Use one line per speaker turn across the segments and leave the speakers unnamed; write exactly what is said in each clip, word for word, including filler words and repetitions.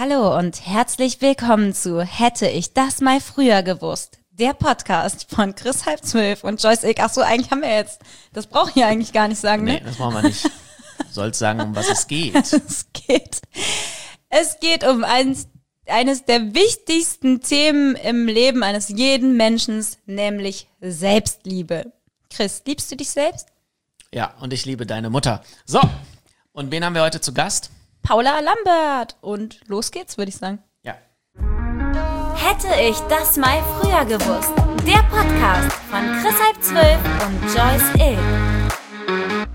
Hallo und herzlich willkommen zu Hätte ich das mal früher gewusst. Der Podcast von Chris halb zwölf und Joyce Ilk. Ach so, eigentlich haben wir jetzt, das brauche ich eigentlich gar nicht sagen, ne?
Nee, das brauchen wir nicht. Du sollst sagen, um was es geht.
es geht. Es geht um eins, eines der wichtigsten Themen im Leben eines jeden Menschen, nämlich Selbstliebe. Chris, liebst du dich selbst?
Ja, und ich liebe deine Mutter. So, und wen haben wir heute zu Gast?
Paula Lambert. Und los geht's, würde ich sagen.
Ja.
Hätte ich das mal früher gewusst. Der Podcast von Chris halb zwölf und Joyce Ilk.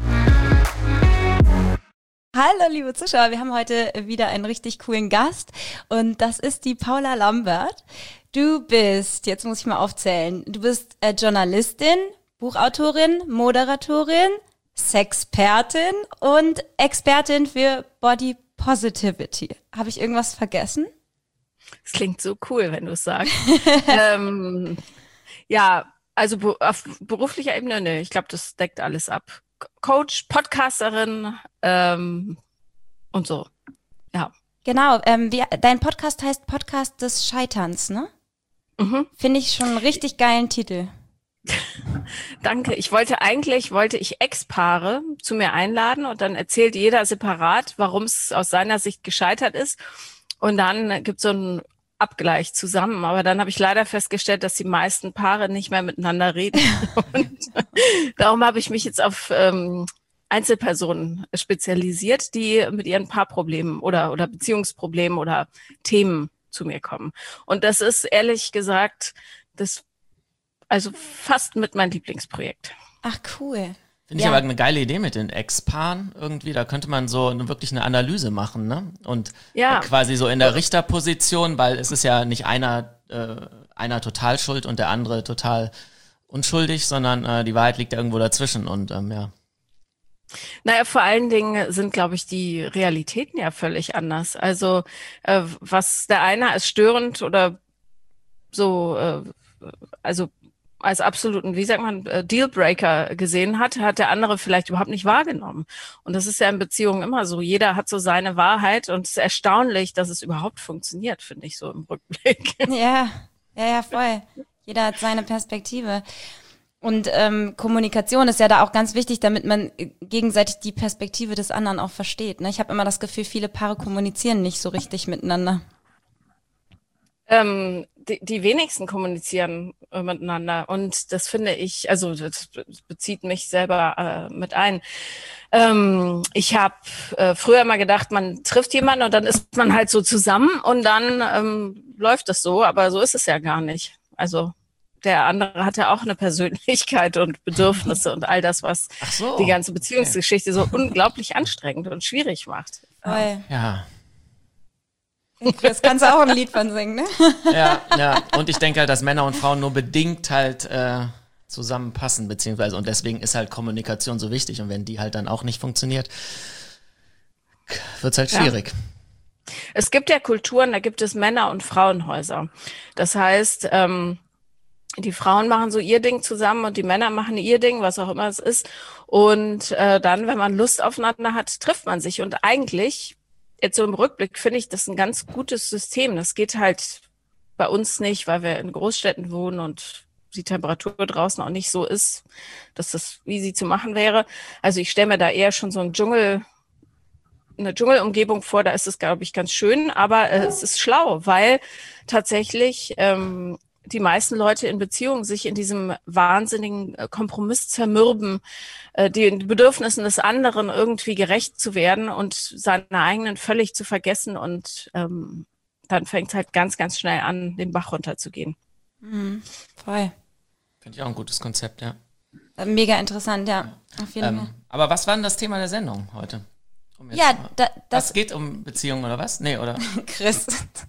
Hallo liebe Zuschauer, wir haben heute wieder einen richtig coolen Gast und das ist die Paula Lambert. Du bist, jetzt muss ich mal aufzählen, du bist äh, Journalistin, Buchautorin, Moderatorin, Sexpertin und Expertin für Body Positivity. Habe ich irgendwas vergessen?
Das klingt so cool, wenn du es sagst. ähm, ja, also be- auf beruflicher Ebene, ne, ich glaube, das deckt alles ab. Coach, Podcasterin ähm, und so, ja.
Genau, ähm, wie, dein Podcast heißt Podcast des Scheiterns, ne?
Mhm.
Finde ich schon einen richtig geilen Titel.
Danke. Ich wollte eigentlich, wollte ich Ex-Paare zu mir einladen und dann erzählt jeder separat, warum es aus seiner Sicht gescheitert ist. Und dann gibt es so einen Abgleich zusammen. Aber dann habe ich leider festgestellt, dass die meisten Paare nicht mehr miteinander reden. Und darum habe ich mich jetzt auf ähm, Einzelpersonen spezialisiert, die mit ihren Paarproblemen oder, oder Beziehungsproblemen oder Themen zu mir kommen. Und das ist ehrlich gesagt das Also fast mit meinem Lieblingsprojekt.
Ach, cool.
Finde ich ja. aber eine geile Idee mit den Ex-Paaren irgendwie. Da könnte man so eine, wirklich eine Analyse machen, ne? Und
ja.
äh, quasi so in der Richterposition, weil es ist ja nicht einer, äh, einer total schuld und der andere total unschuldig, sondern äh, die Wahrheit liegt ja irgendwo dazwischen und ähm, ja.
Naja, vor allen Dingen sind, glaube ich, die Realitäten ja völlig anders. Also äh, was der eine als störend oder so, äh, also als absoluten, wie sagt man, Dealbreaker gesehen hat, hat der andere vielleicht überhaupt nicht wahrgenommen. Und das ist ja in Beziehungen immer so. Jeder hat so seine Wahrheit und es ist erstaunlich, dass es überhaupt funktioniert, finde ich so im Rückblick.
Ja, ja, ja, voll. Jeder hat seine Perspektive. Und ähm, Kommunikation ist ja da auch ganz wichtig, damit man gegenseitig die Perspektive des anderen auch versteht. Ne? Ich habe immer das Gefühl, viele Paare kommunizieren nicht so richtig miteinander.
Ähm, die, die wenigsten kommunizieren äh, miteinander und das finde ich, also das bezieht mich selber äh, mit ein. Ähm, ich habe äh, früher mal gedacht, man trifft jemanden und dann ist man halt so zusammen und dann ähm, läuft das so, aber so ist es ja gar nicht. Also der andere hat ja auch eine Persönlichkeit und Bedürfnisse und all das, was
so,
die ganze Beziehungsgeschichte okay. so unglaublich anstrengend und schwierig macht.
Voll.
Ja.
Das kannst du auch ein Lied von singen, ne?
Ja, ja. Und ich denke halt, dass Männer und Frauen nur bedingt halt äh, zusammenpassen, beziehungsweise und deswegen ist halt Kommunikation so wichtig. Und wenn die halt dann auch nicht funktioniert, wird's halt schwierig.
Ja. Es gibt ja Kulturen, da gibt es Männer- und Frauenhäuser. Das heißt, ähm, die Frauen machen so ihr Ding zusammen und die Männer machen ihr Ding, was auch immer es ist. Und äh, dann, wenn man Lust aufeinander hat, trifft man sich. Und eigentlich jetzt so im Rückblick finde ich das ein ganz gutes System. Das geht halt bei uns nicht, weil wir in Großstädten wohnen und die Temperatur draußen auch nicht so ist, dass das easy zu machen wäre. Also ich stelle mir da eher schon so ein Dschungel, eine Dschungelumgebung vor, da ist es, glaube ich, ganz schön, aber äh, es ist schlau, weil tatsächlich ähm, die meisten Leute in Beziehungen sich in diesem wahnsinnigen Kompromiss zermürben, äh, den Bedürfnissen des anderen irgendwie gerecht zu werden und seine eigenen völlig zu vergessen und ähm, dann fängt es halt ganz, ganz schnell an, den Bach runterzugehen.
Mhm, voll.
Finde ich auch ein gutes Konzept, ja.
Mega interessant, ja. Auf jeden
Ähm,
Fall.
aber was war denn das Thema der Sendung heute? Um jetzt
Ja,
mal-
da, das
Was geht um Beziehungen oder was? Nee, oder?
Chris.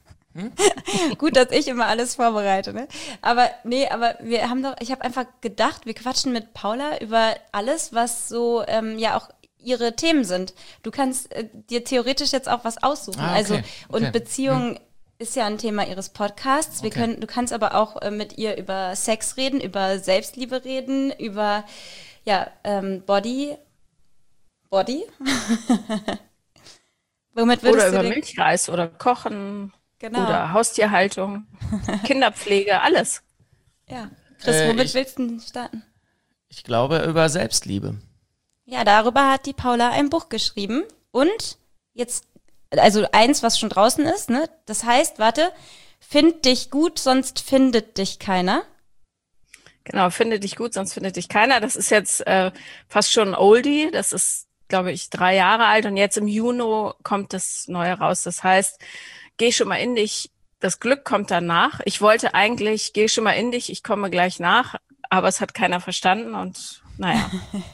Gut, dass ich immer alles vorbereite, ne? Aber nee, aber wir haben doch, ich habe einfach gedacht, wir quatschen mit Paula über alles, was so ähm, ja auch ihre Themen sind. Du kannst äh, dir theoretisch jetzt auch was aussuchen.
Ah, okay,
Also und
okay.
Beziehung ist ja ein Thema ihres Podcasts. Wir
Okay.
können, du kannst aber auch äh, mit ihr über Sex reden, über Selbstliebe reden, über ja ähm, Body, Body. Womit würdest
Oder
du
über
den,
Milchreis oder Kochen
genau.
oder Haustierhaltung, Kinderpflege, alles.
Ja. Chris,
Äh,
womit
ich-
willst du denn starten?
Ich glaube über Selbstliebe.
Ja, darüber hat die Paula ein Buch geschrieben. Und jetzt, also eins, was schon draußen ist, ne? Das heißt, warte, find dich gut, sonst findet dich keiner.
Genau, finde dich gut, sonst findet dich keiner. Das ist jetzt äh, fast schon ein Oldie. Das ist, glaube ich, drei Jahre alt und jetzt im Juni kommt das Neue raus. Das heißt, geh schon mal in dich. Das Glück kommt danach. Ich wollte eigentlich, geh schon mal in dich, ich komme gleich nach, aber es hat keiner verstanden und naja.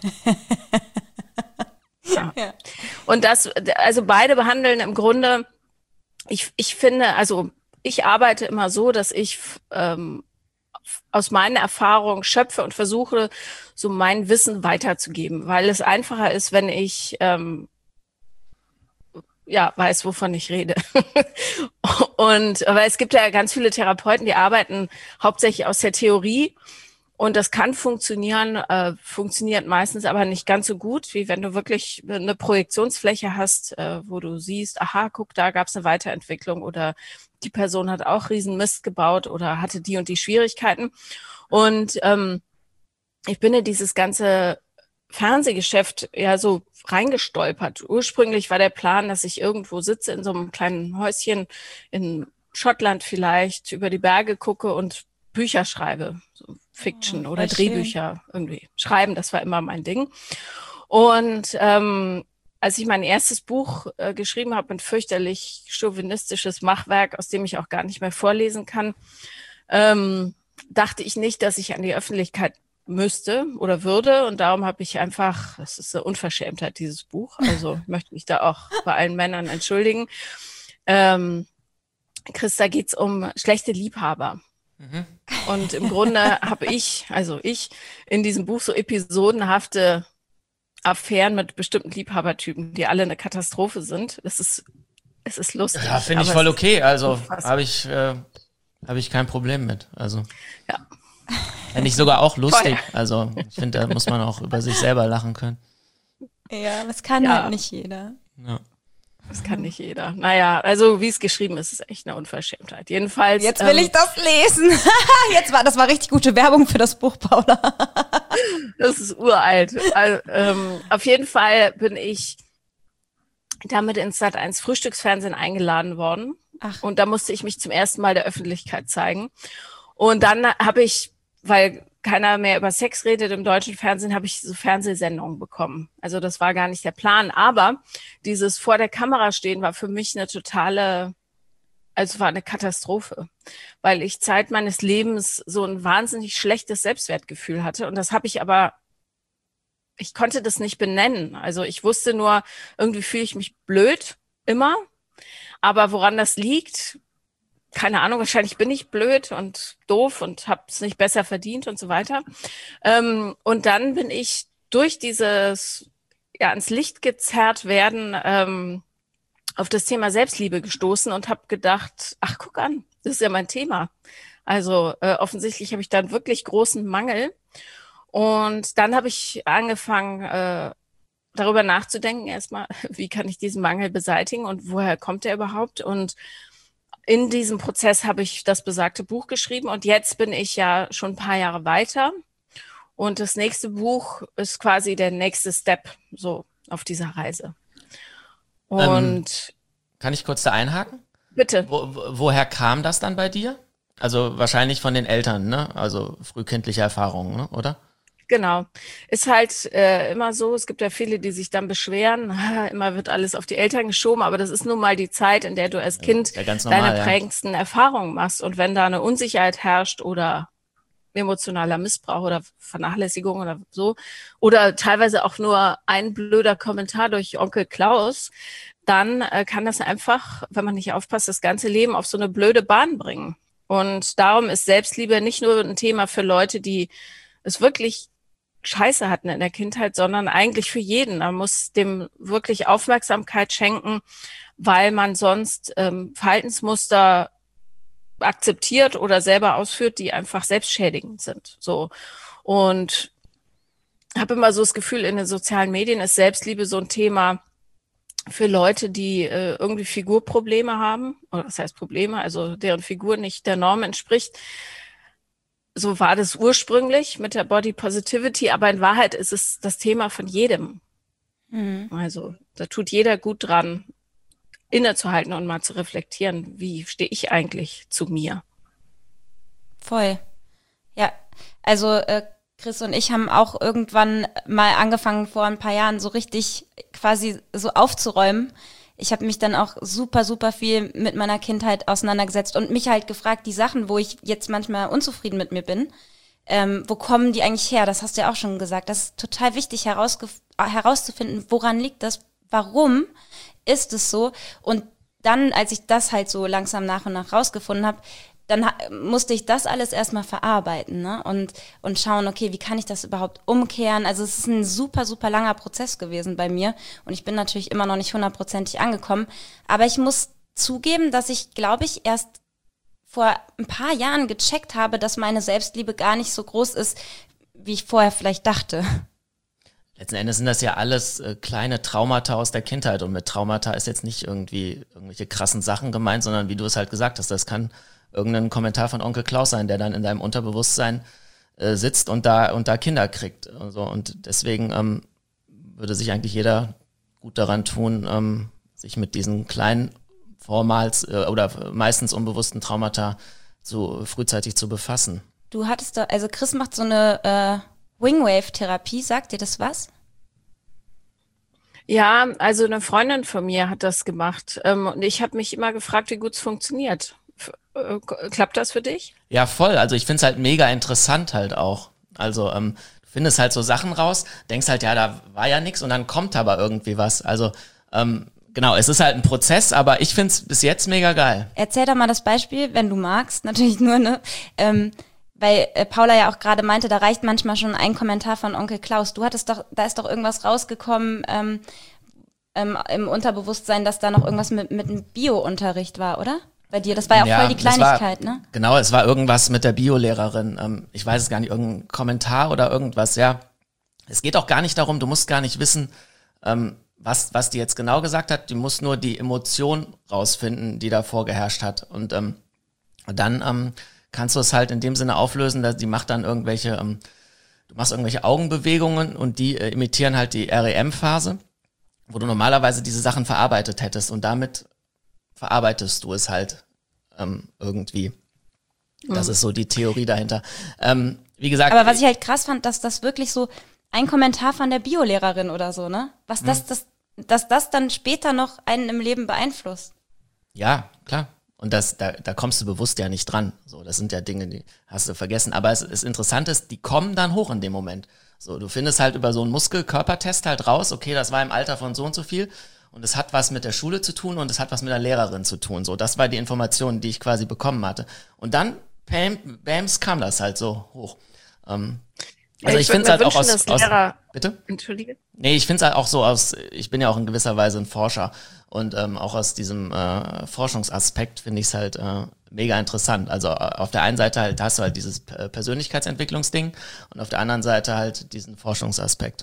Ja.
Ja.
Und das, also beide behandeln im Grunde, ich, ich finde, also ich arbeite immer so, dass ich ähm, aus meiner Erfahrung schöpfe und versuche, so mein Wissen weiterzugeben, weil es einfacher ist, wenn ich ähm, ja weiß, wovon ich rede. Und aber es gibt ja ganz viele Therapeuten, die arbeiten hauptsächlich aus der Theorie. Und das kann funktionieren, äh, funktioniert meistens aber nicht ganz so gut, wie wenn du wirklich eine Projektionsfläche hast, äh, wo du siehst, aha, guck, da gab es eine Weiterentwicklung oder die Person hat auch riesen Mist gebaut oder hatte die und die Schwierigkeiten. Und ähm, ich bin in dieses ganze Fernsehgeschäft ja so reingestolpert. Ursprünglich war der Plan, dass ich irgendwo sitze in so einem kleinen Häuschen in Schottland vielleicht, über die Berge gucke und Bücher schreibe, so Fiction
Oh,
oder
voll schön.
Drehbücher irgendwie schreiben, das war immer mein Ding. Und ähm, als ich mein erstes Buch äh, geschrieben habe, ein fürchterlich chauvinistisches Machwerk, aus dem ich auch gar nicht mehr vorlesen kann, ähm, dachte ich nicht, dass ich an die Öffentlichkeit müsste oder würde. Und darum habe ich einfach, das ist eine Unverschämtheit, dieses Buch. Also ich möchte mich da auch bei allen Männern entschuldigen. Ähm, Chris, da geht's um schlechte Liebhaber.
Mhm.
Und im Grunde habe ich, also ich, in diesem Buch so episodenhafte Affären mit bestimmten Liebhabertypen, die alle eine Katastrophe sind. Das ist, es ist lustig.
Ja, finde ich
aber
voll
es-
okay. Also
unfassbar.
habe ich, äh, habe ich kein Problem mit. Also
Ja.
fände ich sogar auch lustig.
Voll.
Also ich finde, da muss man auch über sich selber lachen können.
Ja, das kann
Ja.
halt nicht jeder.
Ja.
Das kann nicht jeder. Naja, also wie es geschrieben ist, ist echt eine Unverschämtheit. Jedenfalls.
Jetzt will
ähm,
ich das lesen. Jetzt war, das war richtig gute Werbung für das Buch, Paula.
Das ist uralt. Also, ähm, auf jeden Fall bin ich damit ins Sat eins Frühstücksfernsehen eingeladen worden.
Ach.
Und da musste ich mich zum ersten Mal der Öffentlichkeit zeigen. Und dann habe ich, weil keiner mehr über Sex redet im deutschen Fernsehen, habe ich so Fernsehsendungen bekommen. Also das war gar nicht der Plan. Aber dieses vor der Kamera stehen war für mich eine totale, also war eine Katastrophe, weil ich Zeit meines Lebens so ein wahnsinnig schlechtes Selbstwertgefühl hatte. Und das habe ich aber, ich konnte das nicht benennen. Also ich wusste nur, irgendwie fühle ich mich blöd, immer. Aber woran das liegt, keine Ahnung, wahrscheinlich bin ich blöd und doof und habe es nicht besser verdient und so weiter. Ähm, und dann bin ich durch dieses ja ans Licht gezerrt werden ähm, auf das Thema Selbstliebe gestoßen und habe gedacht, ach guck an, das ist ja mein Thema. Also äh, offensichtlich habe ich da einen wirklich großen Mangel. Und dann habe ich angefangen, äh, darüber nachzudenken erstmal, wie kann ich diesen Mangel beseitigen und woher kommt er überhaupt? Und in diesem Prozess habe ich das besagte Buch geschrieben und jetzt bin ich ja schon ein paar Jahre weiter und das nächste Buch ist quasi der nächste Step so auf dieser Reise. Und
Ähm, Kann ich kurz da einhaken?
bitte.
Wo, wo, woher kam das dann bei dir? Also wahrscheinlich von den Eltern, ne? Also frühkindliche Erfahrungen, ne? Oder?
Genau. Ist halt äh, immer so, es gibt ja viele, die sich dann beschweren, ah, immer wird alles auf die Eltern geschoben, aber das ist nun mal die Zeit, in der du als Kind
ja ganz normal,
deine
ja.
prägendsten Erfahrungen machst. Und wenn da eine Unsicherheit herrscht oder emotionaler Missbrauch oder Vernachlässigung oder so, oder teilweise auch nur ein blöder Kommentar durch Onkel Klaus, dann äh, kann das einfach, wenn man nicht aufpasst, das ganze Leben auf so eine blöde Bahn bringen. Und darum ist Selbstliebe nicht nur ein Thema für Leute, die es wirklich Scheiße hatten in der Kindheit, sondern eigentlich für jeden. Man muss dem wirklich Aufmerksamkeit schenken, weil man sonst ähm, Verhaltensmuster akzeptiert oder selber ausführt, die einfach selbstschädigend sind. So. Und habe immer so das Gefühl, in den sozialen Medien ist Selbstliebe so ein Thema, für Leute, die äh, irgendwie Figurprobleme haben, oder was heißt Probleme, also deren Figur nicht der Norm entspricht. So war das ursprünglich mit der Body Positivity, aber in Wahrheit ist es das Thema von jedem. Mhm. Also da tut jeder gut dran, innezuhalten und mal zu reflektieren, wie stehe ich eigentlich zu mir.
Voll. Ja, also äh, Chris und ich haben auch irgendwann mal angefangen, vor ein paar Jahren so richtig quasi so aufzuräumen. Ich habe mich dann auch super, super viel mit meiner Kindheit auseinandergesetzt und mich halt gefragt, die Sachen, wo ich jetzt manchmal unzufrieden mit mir bin, ähm, wo kommen die eigentlich her? Das hast du ja auch schon gesagt. Das ist total wichtig herausgef- herauszufinden, woran liegt das, warum ist es so? Und dann, als ich das halt so langsam nach und nach rausgefunden habe, dann ha- musste ich das alles erstmal verarbeiten, ne? Und, und schauen, okay, wie kann ich das überhaupt umkehren? Also es ist ein super, super langer Prozess gewesen bei mir und ich bin natürlich immer noch nicht hundertprozentig angekommen. Aber ich muss zugeben, dass ich, glaube ich, erst vor ein paar Jahren gecheckt habe, dass meine Selbstliebe gar nicht so groß ist, wie ich vorher vielleicht dachte.
Letzten Endes sind das ja alles äh, kleine Traumata aus der Kindheit und mit Traumata ist jetzt nicht irgendwie irgendwelche krassen Sachen gemeint, sondern wie du es halt gesagt hast, das kann irgendein Kommentar von Onkel Klaus sein, der dann in deinem Unterbewusstsein äh, sitzt und da und da Kinder kriegt. Also, und deswegen ähm, würde sich eigentlich jeder gut daran tun, ähm, sich mit diesen kleinen, vormals äh, oder meistens unbewussten Traumata so frühzeitig zu befassen.
Du hattest da, also Chris macht so eine äh, Wingwave-Therapie, sagt dir das was?
Ja, also eine Freundin von mir hat das gemacht ähm, und ich habe mich immer gefragt, wie gut es funktioniert. Klappt das für dich?
Ja, voll. Also ich find's halt mega interessant halt auch. Also ähm, du findest halt so Sachen raus, denkst halt, ja, da war ja nichts und dann kommt aber irgendwie was. Also ähm, genau, es ist halt ein Prozess, aber ich find's bis jetzt mega geil.
Erzähl doch mal das Beispiel, wenn du magst, natürlich nur, ne? Ähm, weil äh, Paula ja auch gerade meinte, da reicht manchmal schon ein Kommentar von Onkel Klaus. Du hattest doch, da ist doch irgendwas rausgekommen ähm, ähm, im Unterbewusstsein, dass da noch irgendwas mit, mit dem Bio-Unterricht war, oder? Bei dir, das war ja auch
ja,
voll die Kleinigkeit,
war,
ne?
Genau, es war irgendwas mit der Biolehrerin. Ähm, ich weiß es gar nicht, irgendein Kommentar oder irgendwas, ja. Es geht auch gar nicht darum, du musst gar nicht wissen, ähm, was, was die jetzt genau gesagt hat. Du musst nur die Emotion rausfinden, die da vorgeherrscht hat. Und ähm, dann ähm, kannst du es halt in dem Sinne auflösen, dass die macht dann irgendwelche, ähm, du machst irgendwelche Augenbewegungen und die äh, imitieren halt die R E M-Phase, wo du normalerweise diese Sachen verarbeitet hättest und damit verarbeitest du es halt ähm, irgendwie. Das mhm. ist so die Theorie dahinter. Ähm, wie gesagt.
Aber was ich halt krass fand, dass das wirklich so ein Kommentar von der Biolehrerin oder so, ne? Was das, mhm. das, dass das dann später noch einen im Leben beeinflusst.
Ja, klar. Und das, da, da kommst du bewusst ja nicht dran. So, das sind ja Dinge, die hast du vergessen. Aber es ist interessant ist, die kommen dann hoch in dem Moment. So, du findest halt über so einen Muskelkörpertest halt raus, okay, das war im Alter von so und so viel. Und es hat was mit der Schule zu tun und es hat was mit der Lehrerin zu tun. So, das war die Information, die ich quasi bekommen hatte. Und dann, bam, bams, kam das halt so hoch. Ähm, also ich, ich finde es halt auch aus, aus
Lehrer,
bitte?
Entschuldige?
Nee, ich finde es halt auch so aus, ich bin ja auch in gewisser Weise ein Forscher und ähm, auch aus diesem äh, Forschungsaspekt finde ich es halt äh, mega interessant. Also auf der einen Seite halt hast du halt dieses Persönlichkeitsentwicklungsding und auf der anderen Seite halt diesen Forschungsaspekt.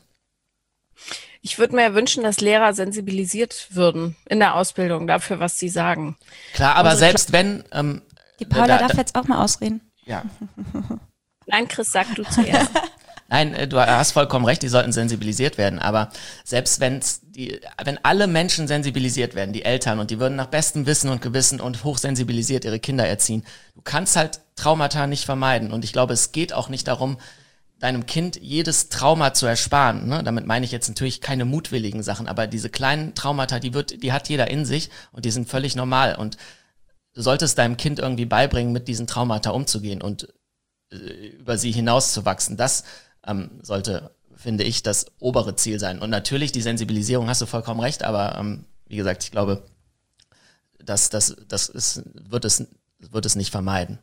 Ich würde mir wünschen, dass Lehrer sensibilisiert würden in der Ausbildung dafür, was sie sagen.
Klar, aber Unsere selbst Kla- wenn... Ähm,
Die Paula da, da, darf jetzt auch mal ausreden.
Ja.
Nein, Chris, sag du zuerst.
Nein, du hast vollkommen recht, die sollten sensibilisiert werden, aber selbst wenn's die, wenn alle Menschen sensibilisiert werden, die Eltern, und die würden nach bestem Wissen und Gewissen und hochsensibilisiert ihre Kinder erziehen, du kannst halt Traumata nicht vermeiden und ich glaube, es geht auch nicht darum, deinem Kind jedes Trauma zu ersparen, ne? Damit meine ich jetzt natürlich keine mutwilligen Sachen, aber diese kleinen Traumata, die wird, die hat jeder in sich und die sind völlig normal und du solltest deinem Kind irgendwie beibringen, mit diesen Traumata umzugehen und äh, über sie hinauszuwachsen. Das ähm, sollte, finde ich, das obere Ziel sein. Und natürlich die Sensibilisierung, hast du vollkommen recht, aber ähm, wie gesagt, ich glaube, das, das, das ist, wird es, wird es nicht vermeiden.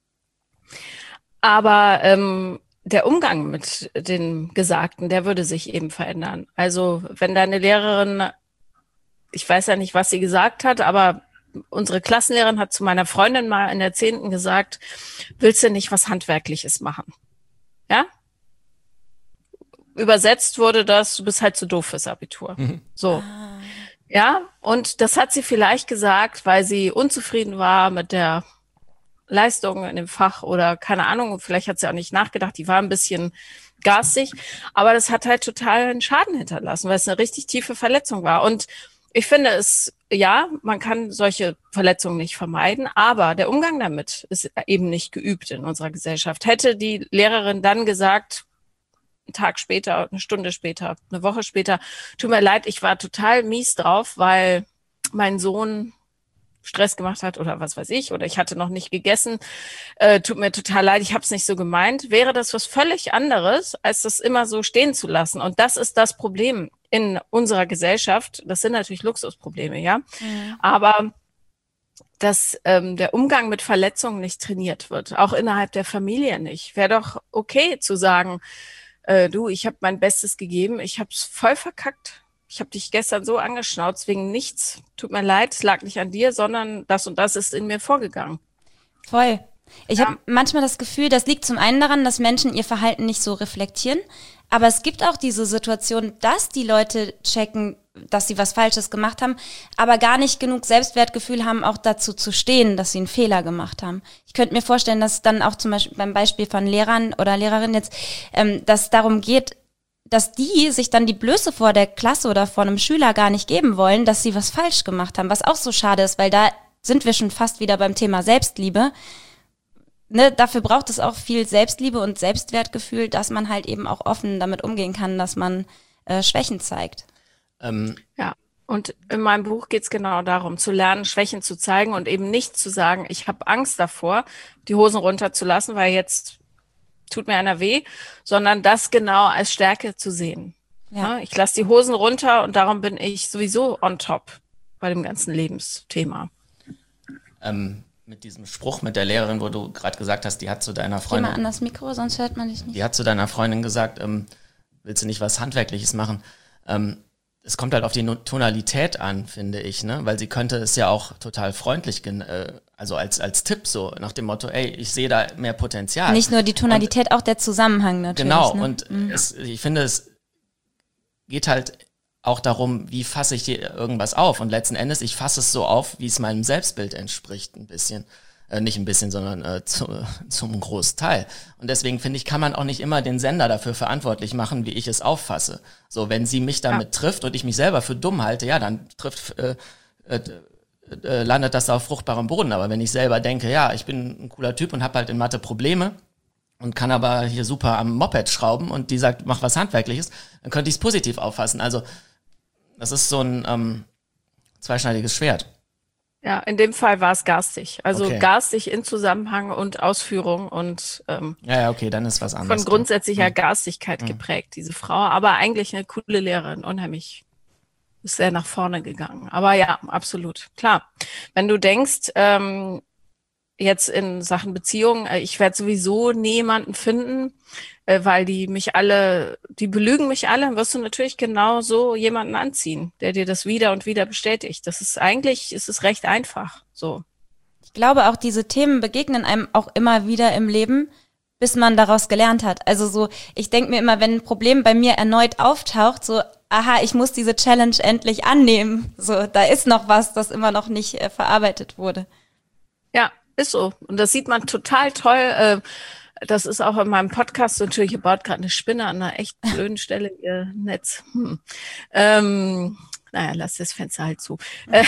Aber ähm der Umgang mit den Gesagten, der würde sich eben verändern. Also wenn deine Lehrerin, ich weiß ja nicht, was sie gesagt hat, aber unsere Klassenlehrerin hat zu meiner Freundin mal in der Zehnten gesagt, willst du nicht was Handwerkliches machen? Ja? Übersetzt wurde das, du bist halt zu doof fürs Abitur. Mhm. So. Ja, und das hat sie vielleicht gesagt, weil sie unzufrieden war mit der Leistung in dem Fach oder keine Ahnung, vielleicht hat sie auch nicht nachgedacht, die war ein bisschen garstig, aber das hat halt total einen Schaden hinterlassen, weil es eine richtig tiefe Verletzung war. Und ich finde es, ja, man kann solche Verletzungen nicht vermeiden, aber der Umgang damit ist eben nicht geübt in unserer Gesellschaft. Hätte die Lehrerin dann gesagt, einen Tag später, eine Stunde später, eine Woche später, tut mir leid, ich war total mies drauf, weil mein Sohn Stress gemacht hat oder was weiß ich, oder ich hatte noch nicht gegessen, äh, tut mir total leid, ich habe es nicht so gemeint, wäre das was völlig anderes, als das immer so stehen zu lassen. Und das ist das Problem in unserer Gesellschaft. Das sind natürlich Luxusprobleme, ja, mhm. aber dass ähm, der Umgang mit Verletzungen nicht trainiert wird, auch innerhalb der Familie nicht. Wäre doch okay zu sagen, äh, du, ich habe mein Bestes gegeben, ich habe es voll verkackt. Ich habe dich gestern so angeschnauzt wegen nichts. Tut mir leid, es lag nicht an dir, sondern das und das ist in mir vorgegangen.
Voll. Ich
Ja.
habe manchmal das Gefühl, das liegt zum einen daran, dass Menschen ihr Verhalten nicht so reflektieren. Aber es gibt auch diese Situation, dass die Leute checken, dass sie was Falsches gemacht haben, aber gar nicht genug Selbstwertgefühl haben, auch dazu zu stehen, dass sie einen Fehler gemacht haben. Ich könnte mir vorstellen, dass es dann auch zum Beispiel beim Beispiel von Lehrern oder Lehrerinnen jetzt, ähm, dass es darum geht, dass die sich dann die Blöße vor der Klasse oder vor einem Schüler gar nicht geben wollen, dass sie was falsch gemacht haben, was auch so schade ist, weil da sind wir schon fast wieder beim Thema Selbstliebe. Ne, dafür braucht es auch viel Selbstliebe und Selbstwertgefühl, dass man halt eben auch offen damit umgehen kann, dass man äh, Schwächen zeigt.
Ähm,
Ja, und in meinem Buch geht es genau darum, zu lernen, Schwächen zu zeigen und eben nicht zu sagen, ich habe Angst davor, die Hosen runterzulassen, weil jetzt tut mir einer weh, sondern das genau als Stärke zu sehen.
Ja.
Ja, ich lasse die Hosen runter und darum bin ich sowieso on top bei dem ganzen Lebensthema.
ähm, mit diesem Spruch mit der Lehrerin, wo du gerade gesagt hast, die hat zu deiner
Geh mal
Freundin,
an das Mikro, sonst hört man dich nicht.
die hat zu deiner Freundin gesagt, ähm, willst du nicht was Handwerkliches machen? Ähm, es kommt halt auf die No- Tonalität an, finde ich, ne? Weil sie könnte es ja auch total freundlich, gen- äh, also als als Tipp so nach dem Motto, ey, ich sehe da mehr Potenzial.
Nicht nur die Tonalität, auch der Zusammenhang natürlich.
Genau,
ne?
und es, ich finde, es geht halt auch darum, wie fasse ich hier irgendwas auf. Und letzten Endes, ich fasse es so auf, wie es meinem Selbstbild entspricht, ein bisschen. Äh, nicht ein bisschen, sondern äh, zu, zum Großteil. Und deswegen finde ich, kann man auch nicht immer den Sender dafür verantwortlich machen, wie ich es auffasse. So, wenn sie mich damit ja. trifft und ich mich selber für dumm halte, ja, dann trifft, äh, äh, äh, landet das auf fruchtbarem Boden. Aber wenn ich selber denke, ja, ich bin ein cooler Typ und habe halt in Mathe Probleme, und kann aber hier super am Moped schrauben und die sagt, mach was Handwerkliches, dann könnte ich es positiv auffassen. Also das ist so ein ähm, zweischneidiges Schwert.
Ja, in dem Fall war es garstig. Also
Okay.
garstig in Zusammenhang und Ausführung und ähm,
Ja, ja, okay, dann ist was anderes.
von grundsätzlicher
Mhm.
Garstigkeit
Mhm.
geprägt, diese Frau. Aber eigentlich eine coole Lehrerin, unheimlich. Ist sehr nach vorne gegangen. Aber ja, absolut. Klar. Wenn du denkst, ähm, jetzt in Sachen Beziehung, äh, ich werde sowieso niemanden finden, äh, weil die mich alle, die belügen mich alle, dann wirst du natürlich genau so jemanden anziehen, der dir das wieder und wieder bestätigt. Das ist eigentlich, ist es recht einfach, so.
Ich glaube auch, diese Themen begegnen einem auch immer wieder im Leben, bis man daraus gelernt hat. Also so, ich denke mir immer, wenn ein Problem bei mir erneut auftaucht, so, aha, ich muss diese Challenge endlich annehmen. So, da ist noch was, das immer noch nicht äh, verarbeitet wurde.
Ja, ist so. Und das sieht man total toll. Äh, das ist auch in meinem Podcast so, natürlich, ihr baut gerade eine Spinne an einer echt blöden Stelle, ihr Netz. Hm. Ähm, naja, lasst das Fenster halt zu. Äh,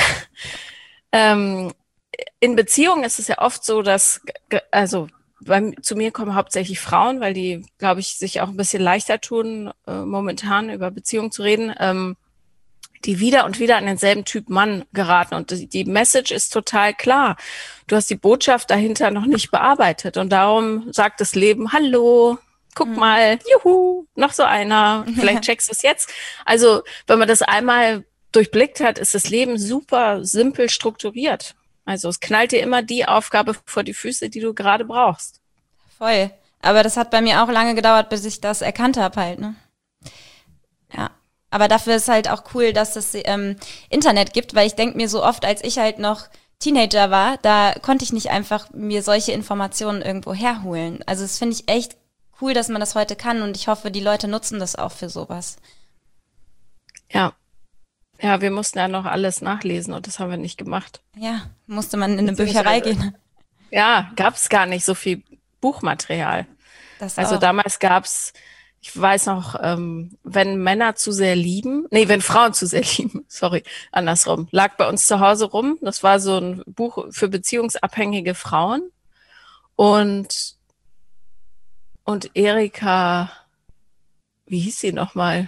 ähm, in Beziehungen ist es ja oft so, dass, ge- also bei, zu mir kommen hauptsächlich Frauen, weil die, glaube ich, sich auch ein bisschen leichter tun, äh, momentan über Beziehungen zu reden, ähm, die wieder und wieder an denselben Typ Mann geraten. Und die, die Message ist total klar. Du hast die Botschaft dahinter noch nicht bearbeitet. Und darum sagt das Leben, hallo, guck
Mhm.
mal, juhu, noch so einer, vielleicht checkst du es jetzt. Also wenn man das einmal durchblickt hat, ist das Leben super simpel strukturiert. Also es knallt dir immer die Aufgabe vor die Füße, die du gerade brauchst.
Voll. Aber das hat bei mir auch lange gedauert, bis ich das erkannt habe halt, ne? Ja. Aber dafür ist halt auch cool, dass es ähm, Internet gibt, weil ich denke mir so oft, als ich halt noch Teenager war, da konnte ich nicht einfach mir solche Informationen irgendwo herholen. Also das finde ich echt cool, dass man das heute kann und ich hoffe, die Leute nutzen das auch für sowas.
Ja. Ja, wir mussten ja noch alles nachlesen und das haben wir nicht gemacht.
Ja, musste man in eine Bücherei gehen.
Ja, gab es gar nicht so viel Buchmaterial.
Das
Also
auch.
damals gab's, ich weiß noch, ähm, wenn Männer zu sehr lieben, nee, wenn Frauen zu sehr lieben, sorry, andersrum, lag bei uns zu Hause rum. Das war so ein Buch für beziehungsabhängige Frauen. Und, und Erika, wie hieß sie nochmal?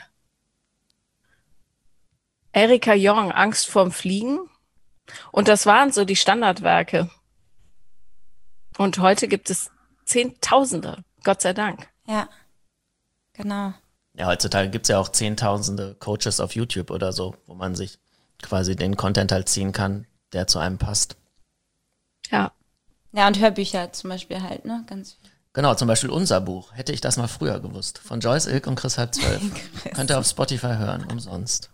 Erika Jong, Angst vorm Fliegen. Und das waren so die Standardwerke. Und heute gibt es Zehntausende, Gott sei Dank.
Ja, genau.
Ja, heutzutage gibt's ja auch zehntausende Coaches auf YouTube oder so, wo man sich quasi den Content halt ziehen kann, der zu einem passt.
Ja.
Ja, und Hörbücher zum Beispiel halt, ne? Ganz viel.
Genau, zum Beispiel unser Buch. Hätte ich das mal früher gewusst. Von Joyce Ilk und Chris halb zwölf. Könnt ihr auf Spotify hören, umsonst.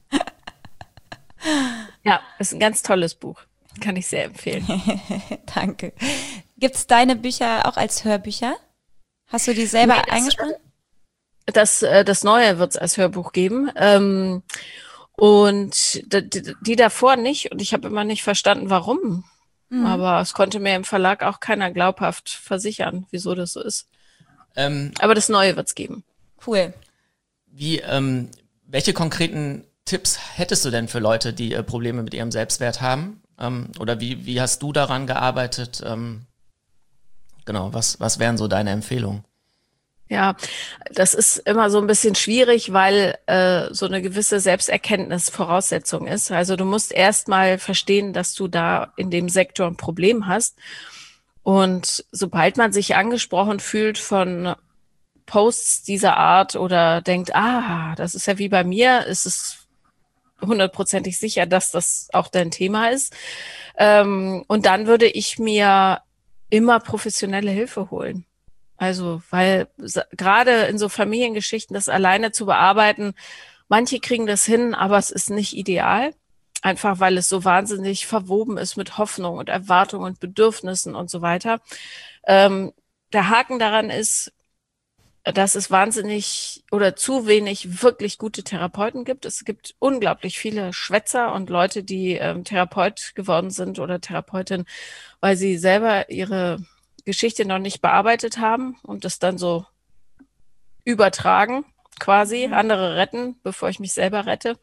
Ja, ist ein ganz tolles Buch. Kann ich sehr empfehlen.
Danke. Gibt's deine Bücher auch als Hörbücher? Hast du die selber
Nee, das-
eingesprochen?
Das, äh, das Neue wird es als Hörbuch geben. Ähm, und die, die, die davor nicht. Und ich habe immer nicht verstanden, warum.
Mhm.
Aber es konnte mir im Verlag auch keiner glaubhaft versichern, wieso das so ist.
Ähm,
Aber das Neue wird es geben.
Cool.
wie, ähm, welche konkreten Tipps hättest du denn für Leute, die äh, Probleme mit ihrem Selbstwert haben? Ähm, oder wie, wie hast du daran gearbeitet? Ähm, genau, was, was wären so deine Empfehlungen?
Ja, das ist immer so ein bisschen schwierig, weil äh, so eine gewisse Selbsterkenntnis Voraussetzung ist. Also du musst erst mal verstehen, dass du da in dem Sektor ein Problem hast. Und sobald man sich angesprochen fühlt von Posts dieser Art oder denkt, ah, das ist ja wie bei mir, ist es hundertprozentig sicher, dass das auch dein Thema ist. Ähm, und dann würde ich mir immer professionelle Hilfe holen. Also, weil sa- gerade in so Familiengeschichten das alleine zu bearbeiten, manche kriegen das hin, aber es ist nicht ideal. Einfach weil es so wahnsinnig verwoben ist mit Hoffnung und Erwartung und Bedürfnissen und so weiter. Ähm, der Haken daran ist, dass es wahnsinnig oder zu wenig wirklich gute Therapeuten gibt. Es gibt unglaublich viele Schwätzer und Leute, die ähm, Therapeut geworden sind oder Therapeutin, weil sie selber ihre Geschichte noch nicht bearbeitet haben und das dann so übertragen, quasi, andere retten, bevor ich mich selber rette.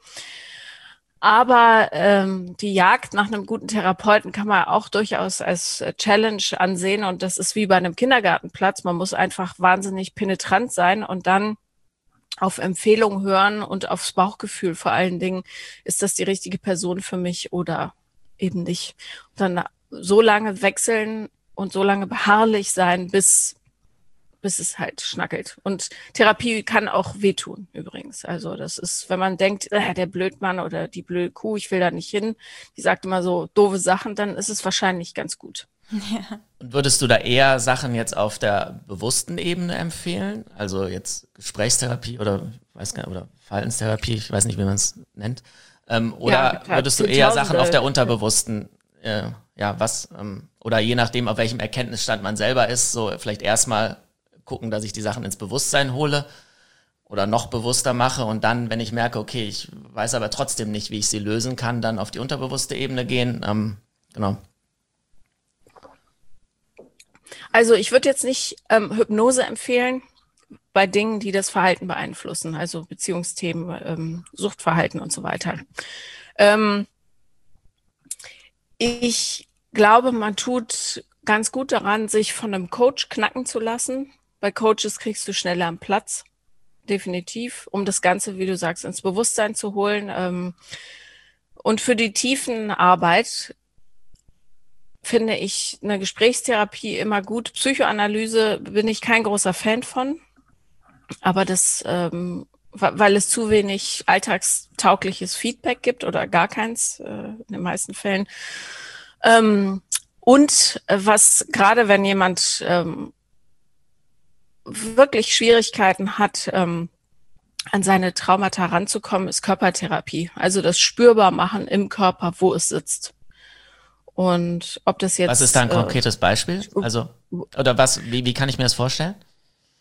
Aber ähm, die Jagd nach einem guten Therapeuten kann man auch durchaus als äh, Challenge ansehen. Und das ist wie bei einem Kindergartenplatz. Man muss einfach wahnsinnig penetrant sein und dann auf Empfehlungen hören und aufs Bauchgefühl vor allen Dingen. Ist das die richtige Person für mich oder eben nicht? Und dann so lange wechseln und so lange beharrlich sein, bis bis es halt schnackelt. Und Therapie kann auch wehtun, übrigens. Also das ist, wenn man denkt, äh, der Blödmann oder die blöde Kuh, ich will da nicht hin, die sagt immer so doofe Sachen, dann ist es wahrscheinlich ganz gut.
Und würdest du da eher Sachen jetzt auf der bewussten Ebene empfehlen? Also jetzt Gesprächstherapie oder weiß gar nicht, oder Verhaltenstherapie, ich weiß nicht, wie man es nennt. Ähm, oder
Ja, klar,
würdest du eher Sachen
Zehntausende.
auf der unterbewussten, äh, ja, was, ähm, oder je nachdem, auf welchem Erkenntnisstand man selber ist, so vielleicht erstmal gucken, dass ich die Sachen ins Bewusstsein hole oder noch bewusster mache und dann, wenn ich merke, okay, ich weiß aber trotzdem nicht, wie ich sie lösen kann, dann auf die unterbewusste Ebene gehen. Ähm, genau.
Also ich würde jetzt nicht ähm, Hypnose empfehlen bei Dingen, die das Verhalten beeinflussen, also Beziehungsthemen, ähm, Suchtverhalten und so weiter. Ähm, ich glaube, man tut ganz gut daran, sich von einem Coach knacken zu lassen. Bei Coaches kriegst du schneller einen Platz, definitiv, um das Ganze, wie du sagst, ins Bewusstsein zu holen. Ähm, und für die Tiefenarbeit finde ich eine Gesprächstherapie immer gut. Psychoanalyse bin ich kein großer Fan von, aber das, ähm, weil es zu wenig alltagstaugliches Feedback gibt oder gar keins äh, in den meisten Fällen. Ähm, und äh, was gerade wenn jemand ähm, wirklich Schwierigkeiten hat, ähm, an seine Traumata ranzukommen, ist Körpertherapie. Also das spürbar machen im Körper, wo es sitzt. Und ob das jetzt...
Was ist da ein
äh,
konkretes Beispiel? Also, oder was, wie, wie kann ich mir das vorstellen?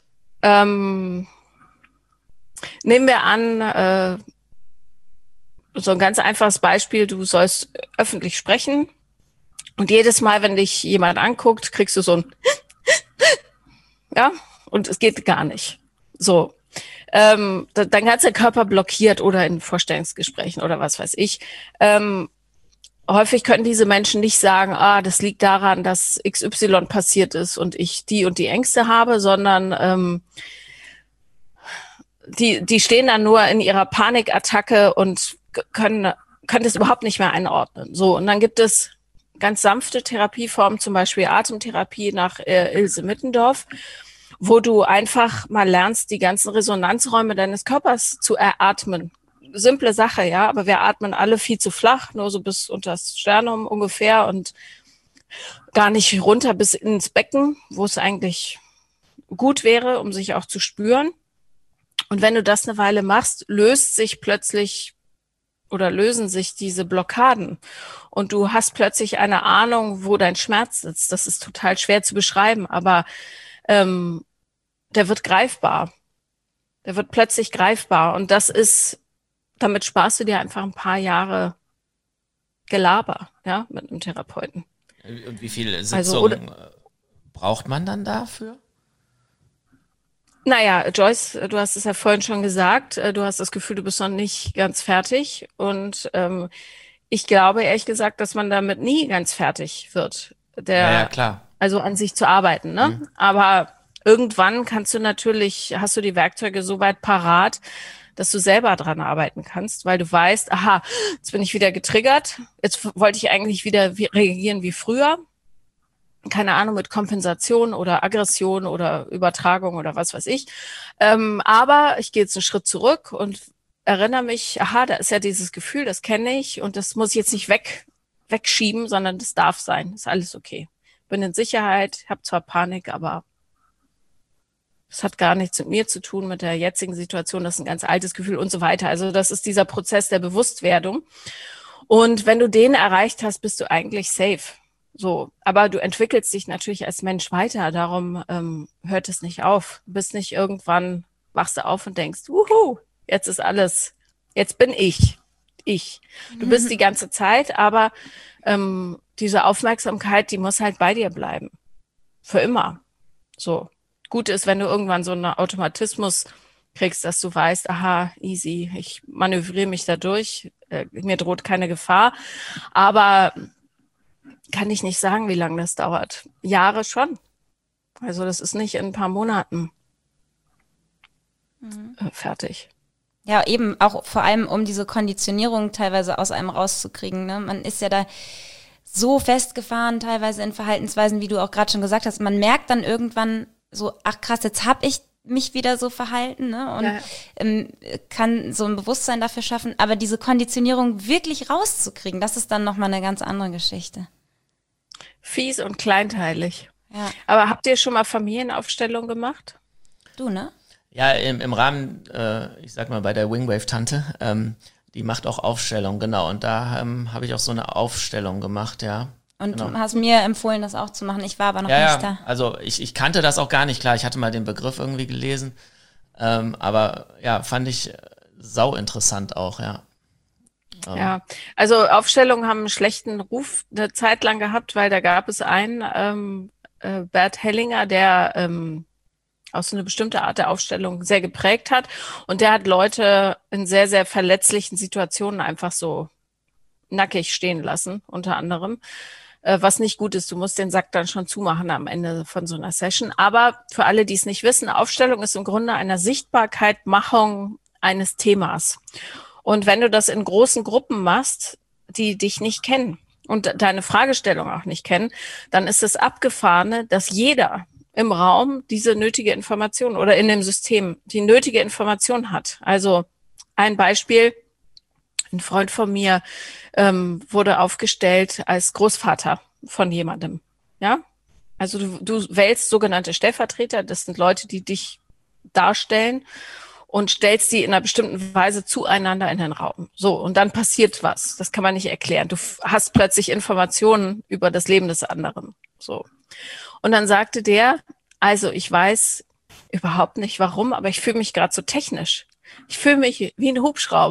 Ähm, nehmen wir an, äh, so ein ganz einfaches Beispiel, du sollst öffentlich sprechen und jedes Mal, wenn dich jemand anguckt, kriegst du so ein ja, und es geht gar nicht. So, ähm, dein ganzer Körper blockiert oder in Vorstellungsgesprächen oder was weiß ich. Ähm, häufig können diese Menschen nicht sagen, ah, das liegt daran, dass X Y passiert ist und ich die und die Ängste habe, sondern ähm, die, die stehen dann nur in ihrer Panikattacke und können, können das überhaupt nicht mehr einordnen. So, und dann gibt es ganz sanfte Therapieformen, zum Beispiel Atemtherapie nach äh, Ilse Mittendorf, wo du einfach mal lernst, die ganzen Resonanzräume deines Körpers zu eratmen. Simple Sache, ja, aber wir atmen alle viel zu flach, nur so bis unter das Sternum ungefähr und gar nicht runter bis ins Becken, wo es eigentlich gut wäre, um sich auch zu spüren. Und wenn du das eine Weile machst, löst sich plötzlich oder lösen sich diese Blockaden und du hast plötzlich eine Ahnung, wo dein Schmerz sitzt. Das ist total schwer zu beschreiben, aber ähm, der wird greifbar. Der wird plötzlich greifbar und das ist, damit sparst du dir einfach ein paar Jahre Gelaber, ja, mit einem Therapeuten.
Und wie viele
Sitzungen
also, braucht man dann dafür?
Naja, Joyce, du hast es ja vorhin schon gesagt, du hast das Gefühl, du bist noch nicht ganz fertig und ähm, ich glaube ehrlich gesagt, dass man damit nie ganz fertig wird. Der,
ja, ja, klar.
Also an sich zu arbeiten, ne? Mhm. Aber irgendwann kannst du natürlich, hast du die Werkzeuge so weit parat, dass du selber dran arbeiten kannst, weil du weißt, aha, jetzt bin ich wieder getriggert, jetzt wollte ich eigentlich wieder wie, reagieren wie früher. Keine Ahnung, mit Kompensation oder Aggression oder Übertragung oder was weiß ich. Ähm, aber ich gehe jetzt einen Schritt zurück und erinnere mich, aha, da ist ja dieses Gefühl, das kenne ich und das muss ich jetzt nicht weg, wegschieben, sondern das darf sein, ist alles okay. Bin in Sicherheit, habe zwar Panik, aber es hat gar nichts mit mir zu tun, mit der jetzigen Situation, das ist ein ganz altes Gefühl und so weiter. Also das ist dieser Prozess der Bewusstwerdung. Und wenn du den erreicht hast, bist du eigentlich safe. So, aber du entwickelst dich natürlich als Mensch weiter, darum ähm, hört es nicht auf. Du bist nicht irgendwann, wachst du auf und denkst, wuhu, jetzt ist alles, jetzt bin ich, ich. Du bist mhm. die ganze Zeit, aber ähm, diese Aufmerksamkeit, die muss halt bei dir bleiben. Für immer. So. Gut ist, wenn du irgendwann so einen Automatismus kriegst, dass du weißt, aha, easy, ich manövriere mich da durch, äh, mir droht keine Gefahr, aber kann ich nicht sagen, wie lange das dauert. Jahre schon. Also das ist nicht in ein paar Monaten mhm. äh, fertig.
Ja, eben auch vor allem, um diese Konditionierung teilweise aus einem rauszukriegen. Ne? Man ist ja da so festgefahren, teilweise in Verhaltensweisen, wie du auch gerade schon gesagt hast. Man merkt dann irgendwann so, ach krass, jetzt habe ich mich wieder so verhalten, ne? Und ja, ja. Ähm, kann so ein Bewusstsein dafür schaffen. Aber diese Konditionierung wirklich rauszukriegen, das ist dann nochmal eine ganz andere Geschichte.
Fies und kleinteilig.
Ja.
Aber habt ihr schon mal Familienaufstellung gemacht?
Du, ne?
Ja, im, im Rahmen, äh, ich sag mal, bei der Wingwave-Tante, ähm, die macht auch Aufstellung, genau. Und da ähm, habe ich auch so eine Aufstellung gemacht, ja.
Und
genau.
du hast mir empfohlen, das auch zu machen. Ich war aber noch
ja,
nicht
ja.
da.
Also ich, ich kannte das auch gar nicht, klar. Ich hatte mal den Begriff irgendwie gelesen. Ähm, aber ja, fand ich sau interessant auch, ja. Ähm.
Ja, also Aufstellungen haben einen schlechten Ruf eine Zeit lang gehabt, weil da gab es einen, ähm, äh, Bert Hellinger, der ähm, auch so eine bestimmte Art der Aufstellung sehr geprägt hat. Und der hat Leute in sehr, sehr verletzlichen Situationen einfach so nackig stehen lassen, unter anderem. Was nicht gut ist, du musst den Sack dann schon zumachen am Ende von so einer Session. Aber für alle, die es nicht wissen, Aufstellung ist im Grunde eine Sichtbarkeitmachung eines Themas. Und wenn du das in großen Gruppen machst, die dich nicht kennen und deine Fragestellung auch nicht kennen, dann ist es Abgefahrene, dass jeder im Raum diese nötige Information oder in dem System die nötige Information hat. Also ein Beispiel, ein Freund von mir ähm, wurde aufgestellt als Großvater von jemandem. Ja, also du, du wählst sogenannte Stellvertreter. Das sind Leute, die dich darstellen und stellst die in einer bestimmten Weise zueinander in den Raum. So, und dann passiert was. Das kann man nicht erklären. Du hast plötzlich Informationen über das Leben des anderen. So. Und dann sagte der, also ich weiß überhaupt nicht warum, aber ich fühle mich gerade so technisch. Ich fühle mich wie ein Hubschrauber.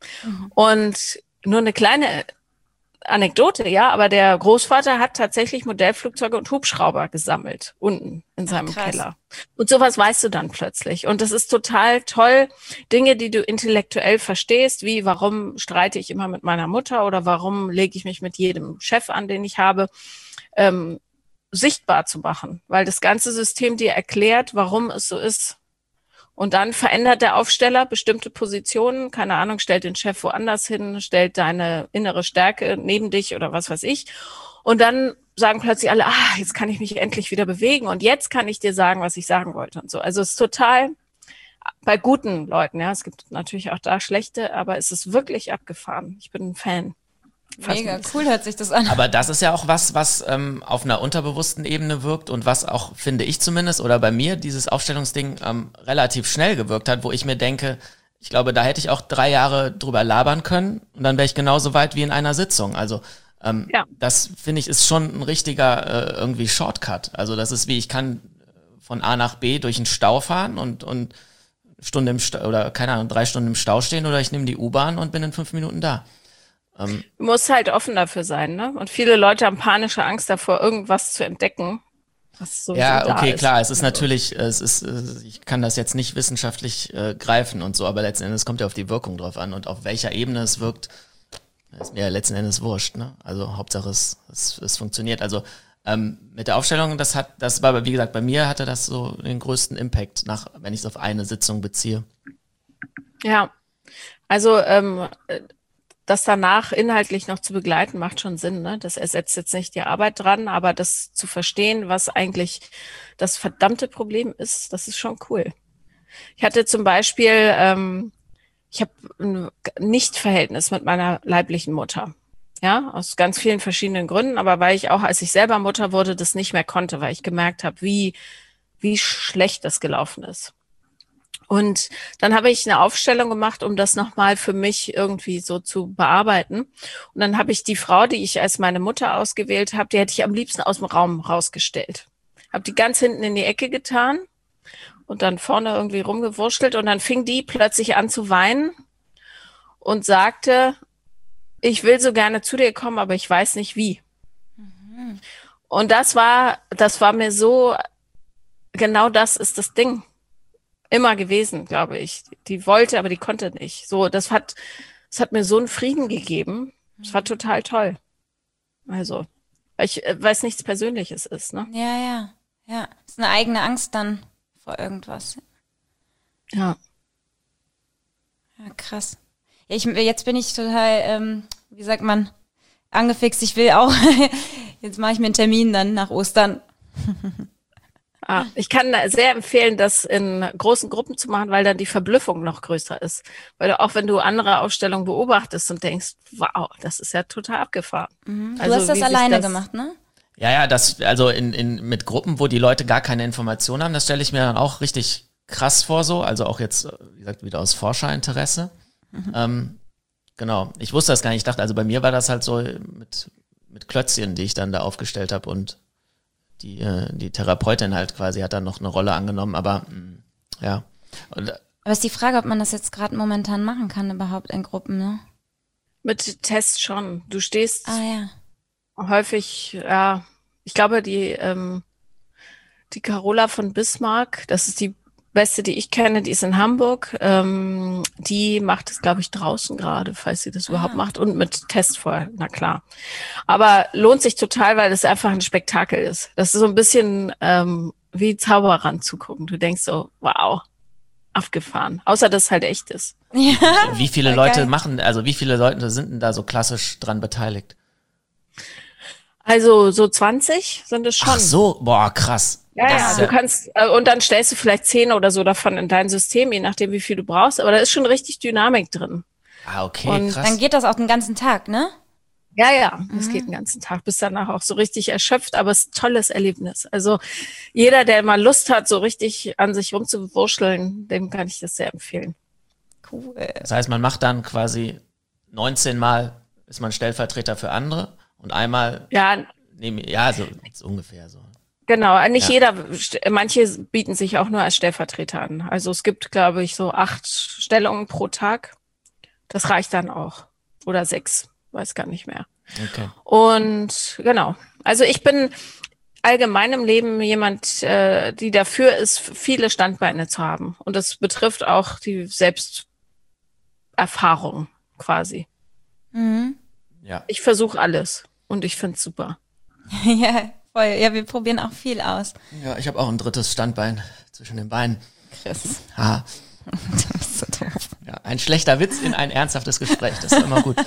Mhm. Und nur eine kleine Anekdote, ja, aber der Großvater hat tatsächlich Modellflugzeuge und Hubschrauber gesammelt, unten in seinem
Ach,
Keller. Und sowas weißt du dann plötzlich. Und das ist total toll, Dinge, die du intellektuell verstehst, wie warum streite ich immer mit meiner Mutter oder warum lege ich mich mit jedem Chef an, den ich habe, ähm, sichtbar zu machen, weil das ganze System dir erklärt, warum es so ist. Und dann verändert der Aufsteller bestimmte Positionen, keine Ahnung, stellt den Chef woanders hin, stellt deine innere Stärke neben dich oder was weiß ich. Und dann sagen plötzlich alle, ah, jetzt kann ich mich endlich wieder bewegen und jetzt kann ich dir sagen, was ich sagen wollte und so. Also es ist total bei guten Leuten, ja, es gibt natürlich auch da schlechte, aber es ist wirklich abgefahren. Ich bin ein Fan.
Mega cool hört sich das an.
Aber das ist ja auch was, was ähm, auf einer unterbewussten Ebene wirkt und was auch, finde ich zumindest, oder bei mir dieses Aufstellungsding ähm, relativ schnell gewirkt hat, wo ich mir denke, ich glaube, da hätte ich auch drei Jahre drüber labern können und dann wäre ich genauso weit wie in einer Sitzung. Also ähm, ja. Das, finde ich, ist schon ein richtiger äh, irgendwie Shortcut. Also das ist wie, ich kann von A nach B durch einen Stau fahren und, und Stunde im Stau, oder keine Ahnung, drei Stunden im Stau stehen oder ich nehme die U-Bahn und bin in fünf Minuten da.
Du musst halt offen dafür sein, ne? Und viele Leute haben panische Angst davor, irgendwas zu entdecken. Was sowieso
ja, okay,
da
klar.
Ist.
Es ist natürlich, es ist, ich kann das jetzt nicht wissenschaftlich äh, greifen und so, aber letzten Endes kommt ja auf die Wirkung drauf an und auf welcher Ebene es wirkt, ist mir ja letzten Endes wurscht, ne? Also Hauptsache es, es, es funktioniert. Also ähm, mit der Aufstellung, das hat, das war, wie gesagt, bei mir hatte das so den größten Impact, nach, wenn ich es auf eine Sitzung beziehe.
Ja, also ähm, das danach inhaltlich noch zu begleiten, macht schon Sinn, ne? Das ersetzt jetzt nicht die Arbeit dran, aber das zu verstehen, was eigentlich das verdammte Problem ist, das ist schon cool. Ich hatte zum Beispiel, ähm, ich habe ein Nicht-Verhältnis mit meiner leiblichen Mutter, ja, aus ganz vielen verschiedenen Gründen, aber weil ich auch, als ich selber Mutter wurde, das nicht mehr konnte, weil ich gemerkt habe, wie wie schlecht das gelaufen ist. Und dann habe ich eine Aufstellung gemacht, um das nochmal für mich irgendwie so zu bearbeiten. Und dann habe ich die Frau, die ich als meine Mutter ausgewählt habe, die hätte ich am liebsten aus dem Raum rausgestellt. Habe die ganz hinten in die Ecke getan und dann vorne irgendwie rumgewurschtelt. Und dann fing die plötzlich an zu weinen und sagte, ich will so gerne zu dir kommen, aber ich weiß nicht wie. Mhm. Und das war, das war mir so, genau das ist das Ding. Immer gewesen, glaube ich. Die wollte, aber die konnte nicht. So, das hat, das hat mir so einen Frieden gegeben. Das war total toll. Also, weil ich, weil es nichts Persönliches ist, ne?
Ja, ja, ja. Das ist eine eigene Angst dann vor irgendwas.
Ja.
Ja, krass. Ja, ich, jetzt bin ich total, ähm, wie sagt man, angefixt. Ich will auch, jetzt mache ich mir einen Termin dann nach Ostern.
Ah, ich kann sehr empfehlen, das in großen Gruppen zu machen, weil dann die Verblüffung noch größer ist. Weil du auch, wenn du andere Aufstellungen beobachtest und denkst, wow, das ist ja total abgefahren.
Mhm. Du
also,
hast das alleine das gemacht, ne?
Ja, ja, das, also in, in, mit Gruppen, wo die Leute gar keine Informationen haben, das stelle ich mir dann auch richtig krass vor so. Also auch jetzt, wie gesagt, wieder aus Forscherinteresse. Mhm. Ähm, genau, ich wusste das gar nicht. Ich dachte, also bei mir war das halt so mit, mit Klötzchen, die ich dann da aufgestellt habe und Die, die Therapeutin halt quasi hat dann noch eine Rolle angenommen, aber mh, ja. Und,
aber ist die Frage, ob man das jetzt gerade momentan machen kann, überhaupt in Gruppen, ne?
Mit Tests schon. Du stehst
ah, ja.
häufig, ja, ich glaube, die, ähm, die Carola von Bismarck, das ist die beste, die ich kenne, die ist in Hamburg. Ähm, die macht es, glaube ich, draußen gerade, falls sie das ah. überhaupt macht. Und mit Test vorher, na klar. Aber lohnt sich total, weil es einfach ein Spektakel ist. Das ist so ein bisschen ähm, wie Zauberern zugucken. Du denkst so, wow, abgefahren. Außer, dass es halt echt ist.
Ja,
wie viele Leute geil. machen, also wie viele Leute sind denn da so klassisch dran beteiligt?
Also so zwanzig sind es schon.
Ach so, boah, krass.
Ja, ja, du kannst, äh, und dann stellst du vielleicht zehn oder so davon in dein System, je nachdem, wie viel du brauchst. Aber da ist schon richtig Dynamik drin.
Ah, okay,
und
krass.
Dann geht das auch den ganzen Tag, ne?
Ja, ja, es mhm. geht den ganzen Tag. Bist danach auch so richtig erschöpft, aber es ist ein tolles Erlebnis. Also jeder, der mal Lust hat, so richtig an sich rumzuwurschteln, dem kann ich das sehr empfehlen.
Cool.
Das heißt, man macht dann quasi neunzehn Mal ist man Stellvertreter für andere und einmal,
ja,
nehm, ja, so, so ungefähr so.
Genau, nicht
ja.
jeder, manche bieten sich auch nur als Stellvertreter an. Also es gibt, glaube ich, so acht Stellungen pro Tag Das reicht dann auch. Oder sechs, weiß gar nicht mehr.
Okay.
Und genau, also ich bin allgemein im Leben jemand, äh, die dafür ist, viele Standbeine zu haben. Und das betrifft auch die Selbsterfahrung quasi.
Mhm.
Ja.
Ich versuche alles und ich finde es super.
Ja, voll. Ja, wir probieren auch viel aus.
Ja, ich habe auch ein drittes Standbein zwischen den Beinen.
Chris.
Ah,
Du bist so doof.
ja, ein schlechter Witz in ein ernsthaftes Gespräch, das ist immer gut.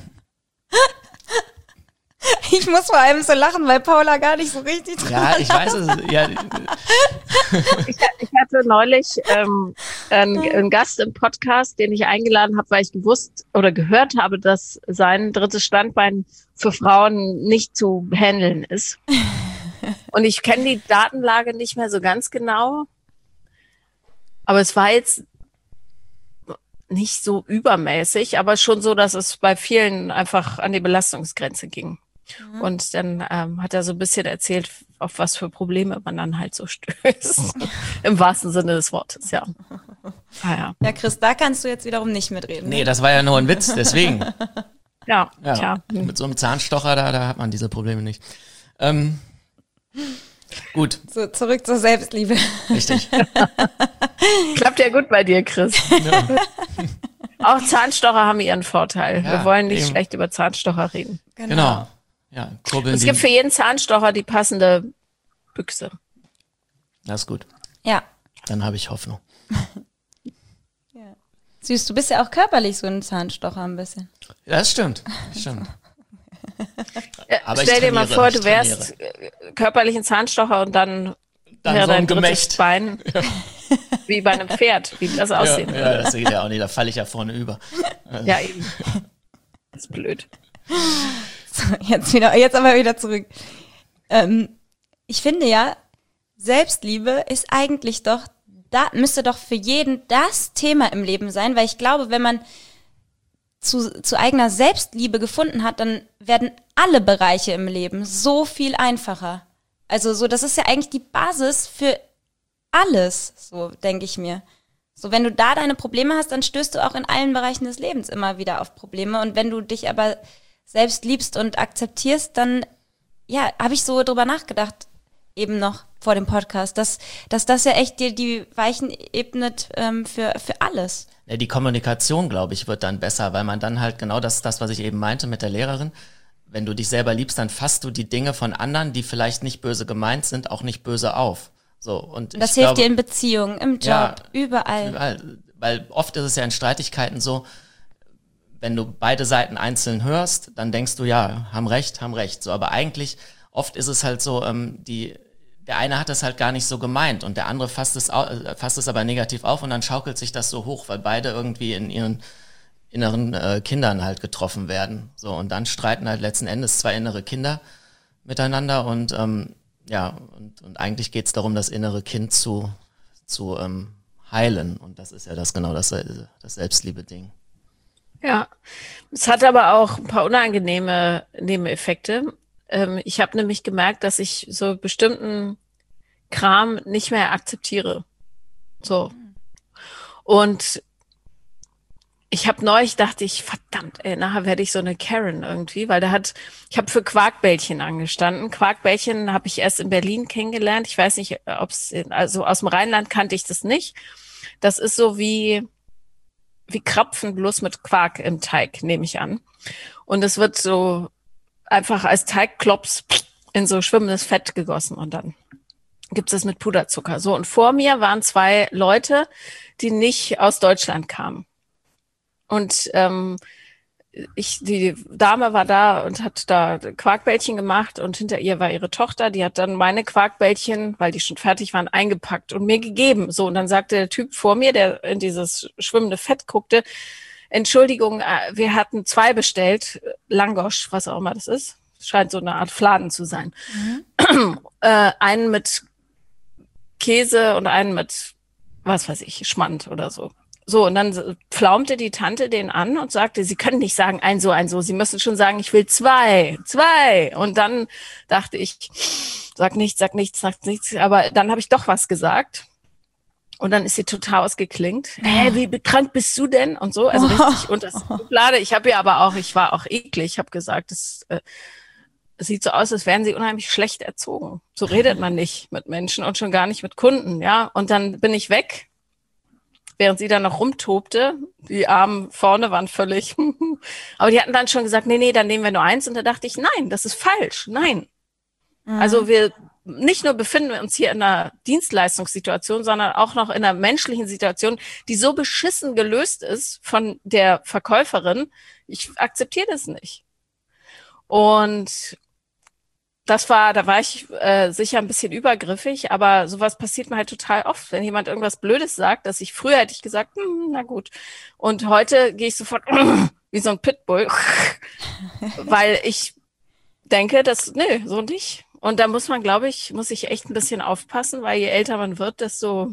Ich muss vor allem so lachen, weil Paula gar nicht so richtig drüber
Ja, ich weiß es. Ja,
Ich, ich hatte neulich ähm, einen, einen Gast im Podcast, den ich eingeladen habe, weil ich gewusst oder gehört habe, dass sein drittes Standbein für Frauen nicht zu handeln ist. Und ich kenne die Datenlage nicht mehr so ganz genau. Aber es war jetzt nicht so übermäßig, aber schon so, dass es bei vielen einfach an die Belastungsgrenze ging. Mhm. Und dann ähm, hat er so ein bisschen erzählt, auf was für Probleme man dann halt so stößt. Im wahrsten Sinne des Wortes, ja. Ah, ja.
Ja, Chris, da kannst du jetzt wiederum nicht mitreden.
nee, das war ja nur ein Witz, deswegen.
Ja,
Ja,
tja.
mit so einem Zahnstocher, da, da hat man diese Probleme nicht. Ähm, gut,
So, zurück zur Selbstliebe.
richtig.
Klappt ja gut bei dir, Chris.
Ja.
Auch Zahnstocher haben ihren Vorteil.
Ja,
Wir wollen nicht
eben.
schlecht über Zahnstocher reden.
Genau. Ja, kurbeln
Es
die.
gibt für jeden Zahnstocher die passende Büchse.
Das ist gut.
Ja.
Dann habe ich Hoffnung.
Süß, du bist ja auch körperlich so ein Zahnstocher ein bisschen.
Ja, das stimmt. Das stimmt.
Äh,
Aber ich
Stell dir mal
trainiere,
vor,
ich
du wärst äh, körperlich ein Zahnstocher und dann,
Dann
wäre
so ein
dein drittes
Gemächt.
Bein wie bei einem Pferd, wie das
Ja,
aussehen
ja,
würde.
das geht ja auch nicht, da falle ich ja vorne über.
Ja, eben. Das ist blöd.
So, jetzt wieder, jetzt aber wieder zurück. Ähm, ich finde ja, Selbstliebe ist eigentlich doch, da müsste doch für jeden das Thema im Leben sein, weil ich glaube, wenn man zu, zu eigener Selbstliebe gefunden hat, dann werden alle Bereiche im Leben so viel einfacher. Also so, das ist ja eigentlich die Basis für alles, so denke ich mir. So, wenn du da deine Probleme hast, dann stößt du auch in allen Bereichen des Lebens immer wieder auf Probleme. Und wenn du dich aber selbst liebst und akzeptierst, dann, ja, habe ich so drüber nachgedacht, eben noch vor dem Podcast, dass, dass das ja echt dir die Weichen ebnet ähm, für, für alles.
Ja, die Kommunikation, glaube ich, wird dann besser, weil man dann halt genau das, das, was ich eben meinte mit der Lehrerin, wenn du dich selber liebst, dann fasst du die Dinge von anderen, die vielleicht nicht böse gemeint sind, auch nicht böse auf. So, und
Das
ich
hilft
glaube,
dir in Beziehungen, im Job,
Ja,
überall.
Überall. Weil oft ist es ja in Streitigkeiten so, wenn du beide Seiten einzeln hörst, dann denkst du, ja, haben recht, haben recht. So, aber eigentlich, oft ist es halt so, ähm, die, der eine hat es halt gar nicht so gemeint und der andere fasst es, au- äh, fasst es aber negativ auf und dann schaukelt sich das so hoch, weil beide irgendwie in ihren inneren äh, Kindern halt getroffen werden. So, und dann streiten halt letzten Endes zwei innere Kinder miteinander und ähm, ja, und, und eigentlich geht's darum, das innere Kind zu, zu ähm, heilen. Und das ist ja das genau das, das Selbstliebe-Ding.
Ja, es hat aber auch ein paar unangenehme Nebeneffekte. Ähm, ich habe nämlich gemerkt, dass ich so bestimmten Kram nicht mehr akzeptiere. So. Und ich habe neulich, dachte ich, verdammt, ey, nachher werde ich so eine Karen irgendwie, weil da hat, ich habe für Quarkbällchen angestanden. Quarkbällchen habe ich erst in Berlin kennengelernt. Ich weiß nicht, ob es, also aus dem Rheinland kannte ich das nicht. Das ist so wie, wie Krapfen, bloß mit Quark im Teig, nehme ich an. Und es wird so einfach als Teigklops in so schwimmendes Fett gegossen und dann gibt es mit Puderzucker. So, und vor mir waren zwei Leute, die nicht aus Deutschland kamen. Und ähm, ich, die Dame war da und hat da Quarkbällchen gemacht und hinter ihr war ihre Tochter, die hat dann meine Quarkbällchen, weil die schon fertig waren, eingepackt und mir gegeben. So, und dann sagte der Typ vor mir, der in dieses schwimmende Fett guckte, Entschuldigung, wir hatten zwei bestellt, Langosch, was auch immer das ist. Scheint so eine Art Fladen zu sein. Mhm. äh, einen mit Käse und einen mit, was weiß ich, Schmand oder so. So, und dann pflaumte die Tante den an und sagte, Sie können nicht sagen, ein so, ein so. Sie müssen schon sagen, ich will zwei, zwei. Und dann dachte ich, sag nichts, sag nichts, sag nichts. Aber dann habe ich doch was gesagt. Und dann ist sie total ausgeklingt. Hä, wie krank bist du denn? Und so, also richtig unter Schublade. Ich habe ihr aber auch, ich war auch eklig. Ich habe gesagt, es, äh, es sieht so aus, als wären sie unheimlich schlecht erzogen. So redet man nicht mit Menschen und schon gar nicht mit Kunden, ja. Und dann bin ich weg, während sie dann noch rumtobte. Die Armen vorne waren völlig, aber die hatten dann schon gesagt, nee, nee, dann nehmen wir nur eins. Und da dachte ich, nein, das ist falsch, nein. Mhm. Also wir nicht nur befinden wir uns hier in einer Dienstleistungssituation, sondern auch noch in einer menschlichen Situation, die so beschissen gelöst ist von der Verkäuferin. Ich akzeptiere das nicht. Und das war, da war ich äh, sicher ein bisschen übergriffig, aber sowas passiert mir halt total oft, wenn jemand irgendwas Blödes sagt, dass ich früher hätte ich gesagt, hm, na gut. Und heute gehe ich sofort wie so ein Pitbull, weil ich denke, dass, nee, so nicht. Und da muss man, glaube ich, muss ich echt ein bisschen aufpassen, weil je älter man wird, desto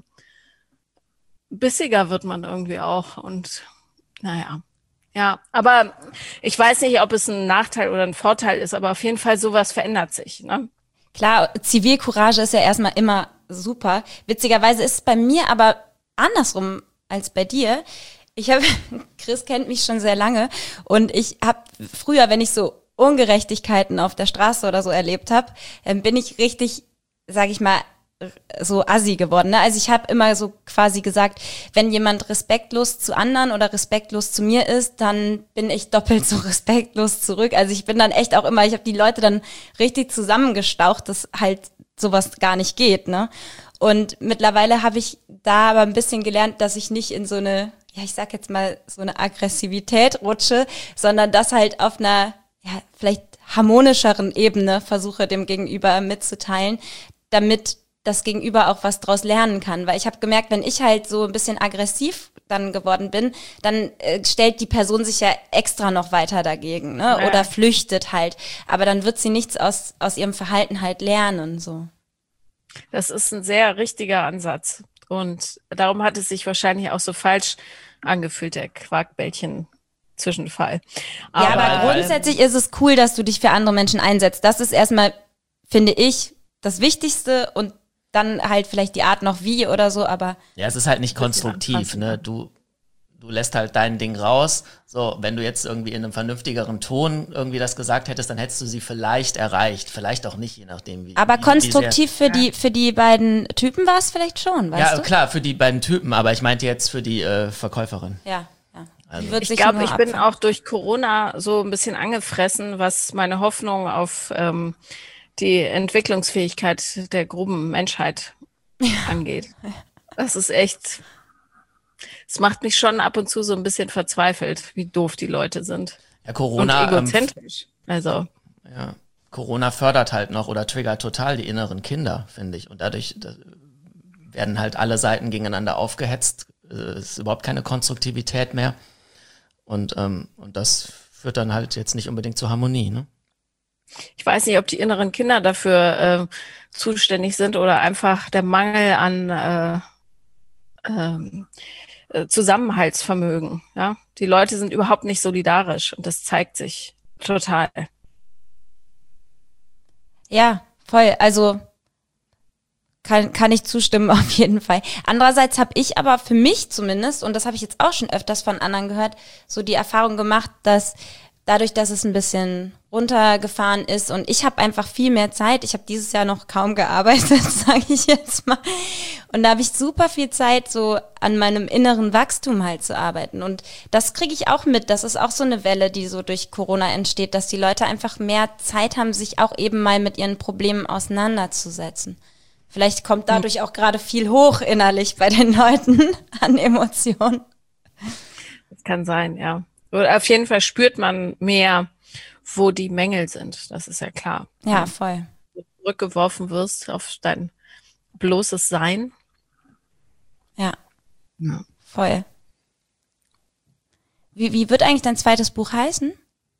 bissiger wird man irgendwie auch. Und naja, ja, aber ich weiß nicht, ob es ein Nachteil oder ein Vorteil ist, aber auf jeden Fall sowas verändert sich, ne?
Klar, Zivilcourage ist ja erstmal immer super. Witzigerweise ist es bei mir aber andersrum als bei dir. Ich habe, Chris kennt mich schon sehr lange und ich habe früher, wenn ich so Ungerechtigkeiten auf der Straße oder so erlebt habe, ähm, bin ich richtig, sag ich mal, so assi geworden. Ne? Also ich habe immer so quasi gesagt, wenn jemand respektlos zu anderen oder respektlos zu mir ist, dann bin ich doppelt so respektlos zurück. Also ich bin dann echt auch immer, ich habe die Leute dann richtig zusammengestaucht, dass halt sowas gar nicht geht. Ne? Und mittlerweile habe ich da aber ein bisschen gelernt, dass ich nicht in so eine, ja ich sag jetzt mal, so eine Aggressivität rutsche, sondern das halt auf einer ja, vielleicht harmonischeren Ebene versuche, dem Gegenüber mitzuteilen, damit das Gegenüber auch was draus lernen kann. Weil ich habe gemerkt, wenn ich halt so ein bisschen aggressiv dann geworden bin, dann äh, stellt die Person sich ja extra noch weiter dagegen, ne? Ja. Oder flüchtet halt. Aber dann wird sie nichts aus, aus ihrem Verhalten halt lernen, so.
Das ist ein sehr richtiger Ansatz. Und darum hat es sich wahrscheinlich auch so falsch angefühlt, der Quarkbällchen Zwischenfall.
Aber, ja, aber grundsätzlich ist es cool, dass du dich für andere Menschen einsetzt. Das ist erstmal, finde ich, das Wichtigste und dann halt vielleicht die Art noch wie oder so, aber...
Ja, es ist halt nicht konstruktiv, ne? Du, du lässt halt dein Ding raus. So, wenn du jetzt irgendwie in einem vernünftigeren Ton irgendwie das gesagt hättest, dann hättest du sie vielleicht erreicht. Vielleicht auch nicht, je nachdem wie.
Aber
wie,
konstruktiv
wie
für die, für die beiden Typen war es vielleicht schon, weißt
ja,
du?
Ja, klar, für die beiden Typen, aber ich meinte jetzt für die äh, Verkäuferin.
Ja. Also.
Ich glaube, ich bin auch durch Corona so ein bisschen angefressen, was meine Hoffnung auf ähm, die Entwicklungsfähigkeit der groben Menschheit ja. angeht. Das ist echt, es macht mich schon ab und zu so ein bisschen verzweifelt, wie doof die Leute sind.
Ja, Corona.
Und egozentrisch. Ähm, also.
Ja, Corona fördert halt noch oder triggert total die inneren Kinder, finde ich. Und dadurch werden halt alle Seiten gegeneinander aufgehetzt. Es ist überhaupt keine Konstruktivität mehr. Und, ähm, und das führt dann halt jetzt nicht unbedingt zur Harmonie, ne?
Ich weiß nicht, ob die inneren Kinder dafür äh, zuständig sind oder einfach der Mangel an äh, äh, Zusammenhaltsvermögen. Ja? Die Leute sind überhaupt nicht solidarisch und das zeigt sich total.
Ja, voll. Also Kann, kann ich zustimmen, auf jeden Fall. Andererseits habe ich aber für mich zumindest, und das habe ich jetzt auch schon öfters von anderen gehört, so die Erfahrung gemacht, dass dadurch, dass es ein bisschen runtergefahren ist und ich habe einfach viel mehr Zeit. Ich habe dieses Jahr noch kaum gearbeitet, sage ich jetzt mal. Und da habe ich super viel Zeit, so an meinem inneren Wachstum halt zu arbeiten. Und das kriege ich auch mit. Das ist auch so eine Welle, die so durch Corona entsteht, dass die Leute einfach mehr Zeit haben, sich auch eben mal mit ihren Problemen auseinanderzusetzen. Vielleicht kommt dadurch auch gerade viel hoch innerlich bei den Leuten an Emotionen.
Das kann sein, ja. Oder auf jeden Fall spürt man mehr, wo die Mängel sind. Das ist ja klar.
Ja, voll.
Wenn du zurückgeworfen wirst auf dein bloßes Sein.
Ja,
ja.
Voll. Wie, wie wird eigentlich dein zweites Buch heißen?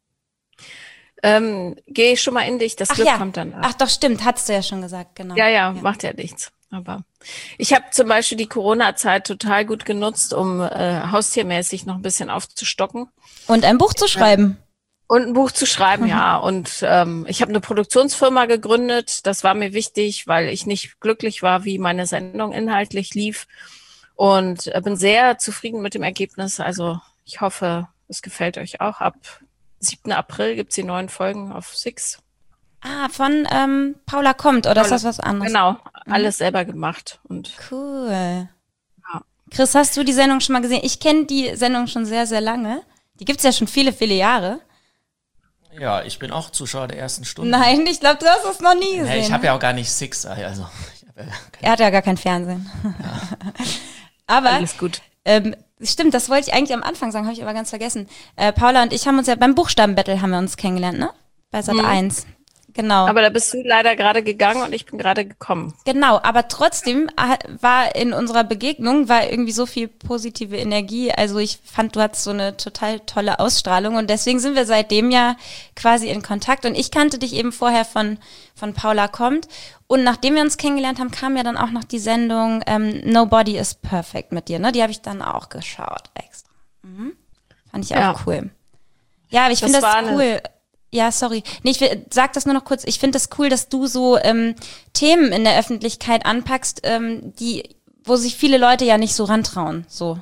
Ähm, geh schon mal in dich, das
Ach
Glück
ja.
kommt dann an.
Ach doch, stimmt, hattest du ja schon gesagt, genau.
Ja, ja, ja, macht ja nichts. Aber ich habe zum Beispiel die Corona-Zeit total gut genutzt, um äh, haustiermäßig noch ein bisschen aufzustocken.
Und ein Buch zu schreiben.
Und ein Buch zu schreiben, mhm. ja. Und ähm, ich habe eine Produktionsfirma gegründet. Das war mir wichtig, weil ich nicht glücklich war, wie meine Sendung inhaltlich lief. Und äh, bin sehr zufrieden mit dem Ergebnis. Also ich hoffe, es gefällt euch auch. Ab siebten April gibt es die neuen Folgen auf Six.
Ah, von ähm, Paula kommt, oder Paula, ist das was anderes?
Genau, mhm. alles selber gemacht. Und
cool.
Ja.
Chris, hast du die Sendung schon mal gesehen? Ich kenne die Sendung schon sehr, sehr lange. Die gibt's ja schon viele, viele Jahre.
Ja, ich bin auch Zuschauer der ersten Stunde.
Nein, ich glaube, du hast es noch nie gesehen.
Hey, ich habe ja auch gar nicht Six, also. Ich hab ja
er hat ja gar kein Fernsehen. Ja. Aber
alles gut.
Ähm, stimmt, das wollte ich eigentlich am Anfang sagen, habe ich aber ganz vergessen. Äh, Paula und ich haben uns ja beim Buchstabenbattle haben wir uns kennengelernt, ne? Bei Sat eins. Mhm. Genau.
Aber da bist du leider gerade gegangen und ich bin gerade gekommen.
Genau, aber trotzdem war in unserer Begegnung war irgendwie so viel positive Energie. Also ich fand, du hattest so eine total tolle Ausstrahlung und deswegen sind wir seitdem ja quasi in Kontakt. Und ich kannte dich eben vorher von von Paula kommt. Und nachdem wir uns kennengelernt haben, kam ja dann auch noch die Sendung ähm, Nobody is Perfect mit dir, ne? Die habe ich dann auch geschaut extra. Mhm. Fand ich auch ja. cool. Ja, aber ich finde das, find das cool. Ja, sorry. Nee, ich will, sag das nur noch kurz. Ich finde das cool, dass du so ähm, Themen in der Öffentlichkeit anpackst, ähm, die, wo sich viele Leute ja nicht so rantrauen. So.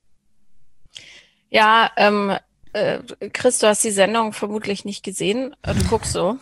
Ja, ähm, äh, Chris, du hast die Sendung vermutlich nicht gesehen. Du guckst so.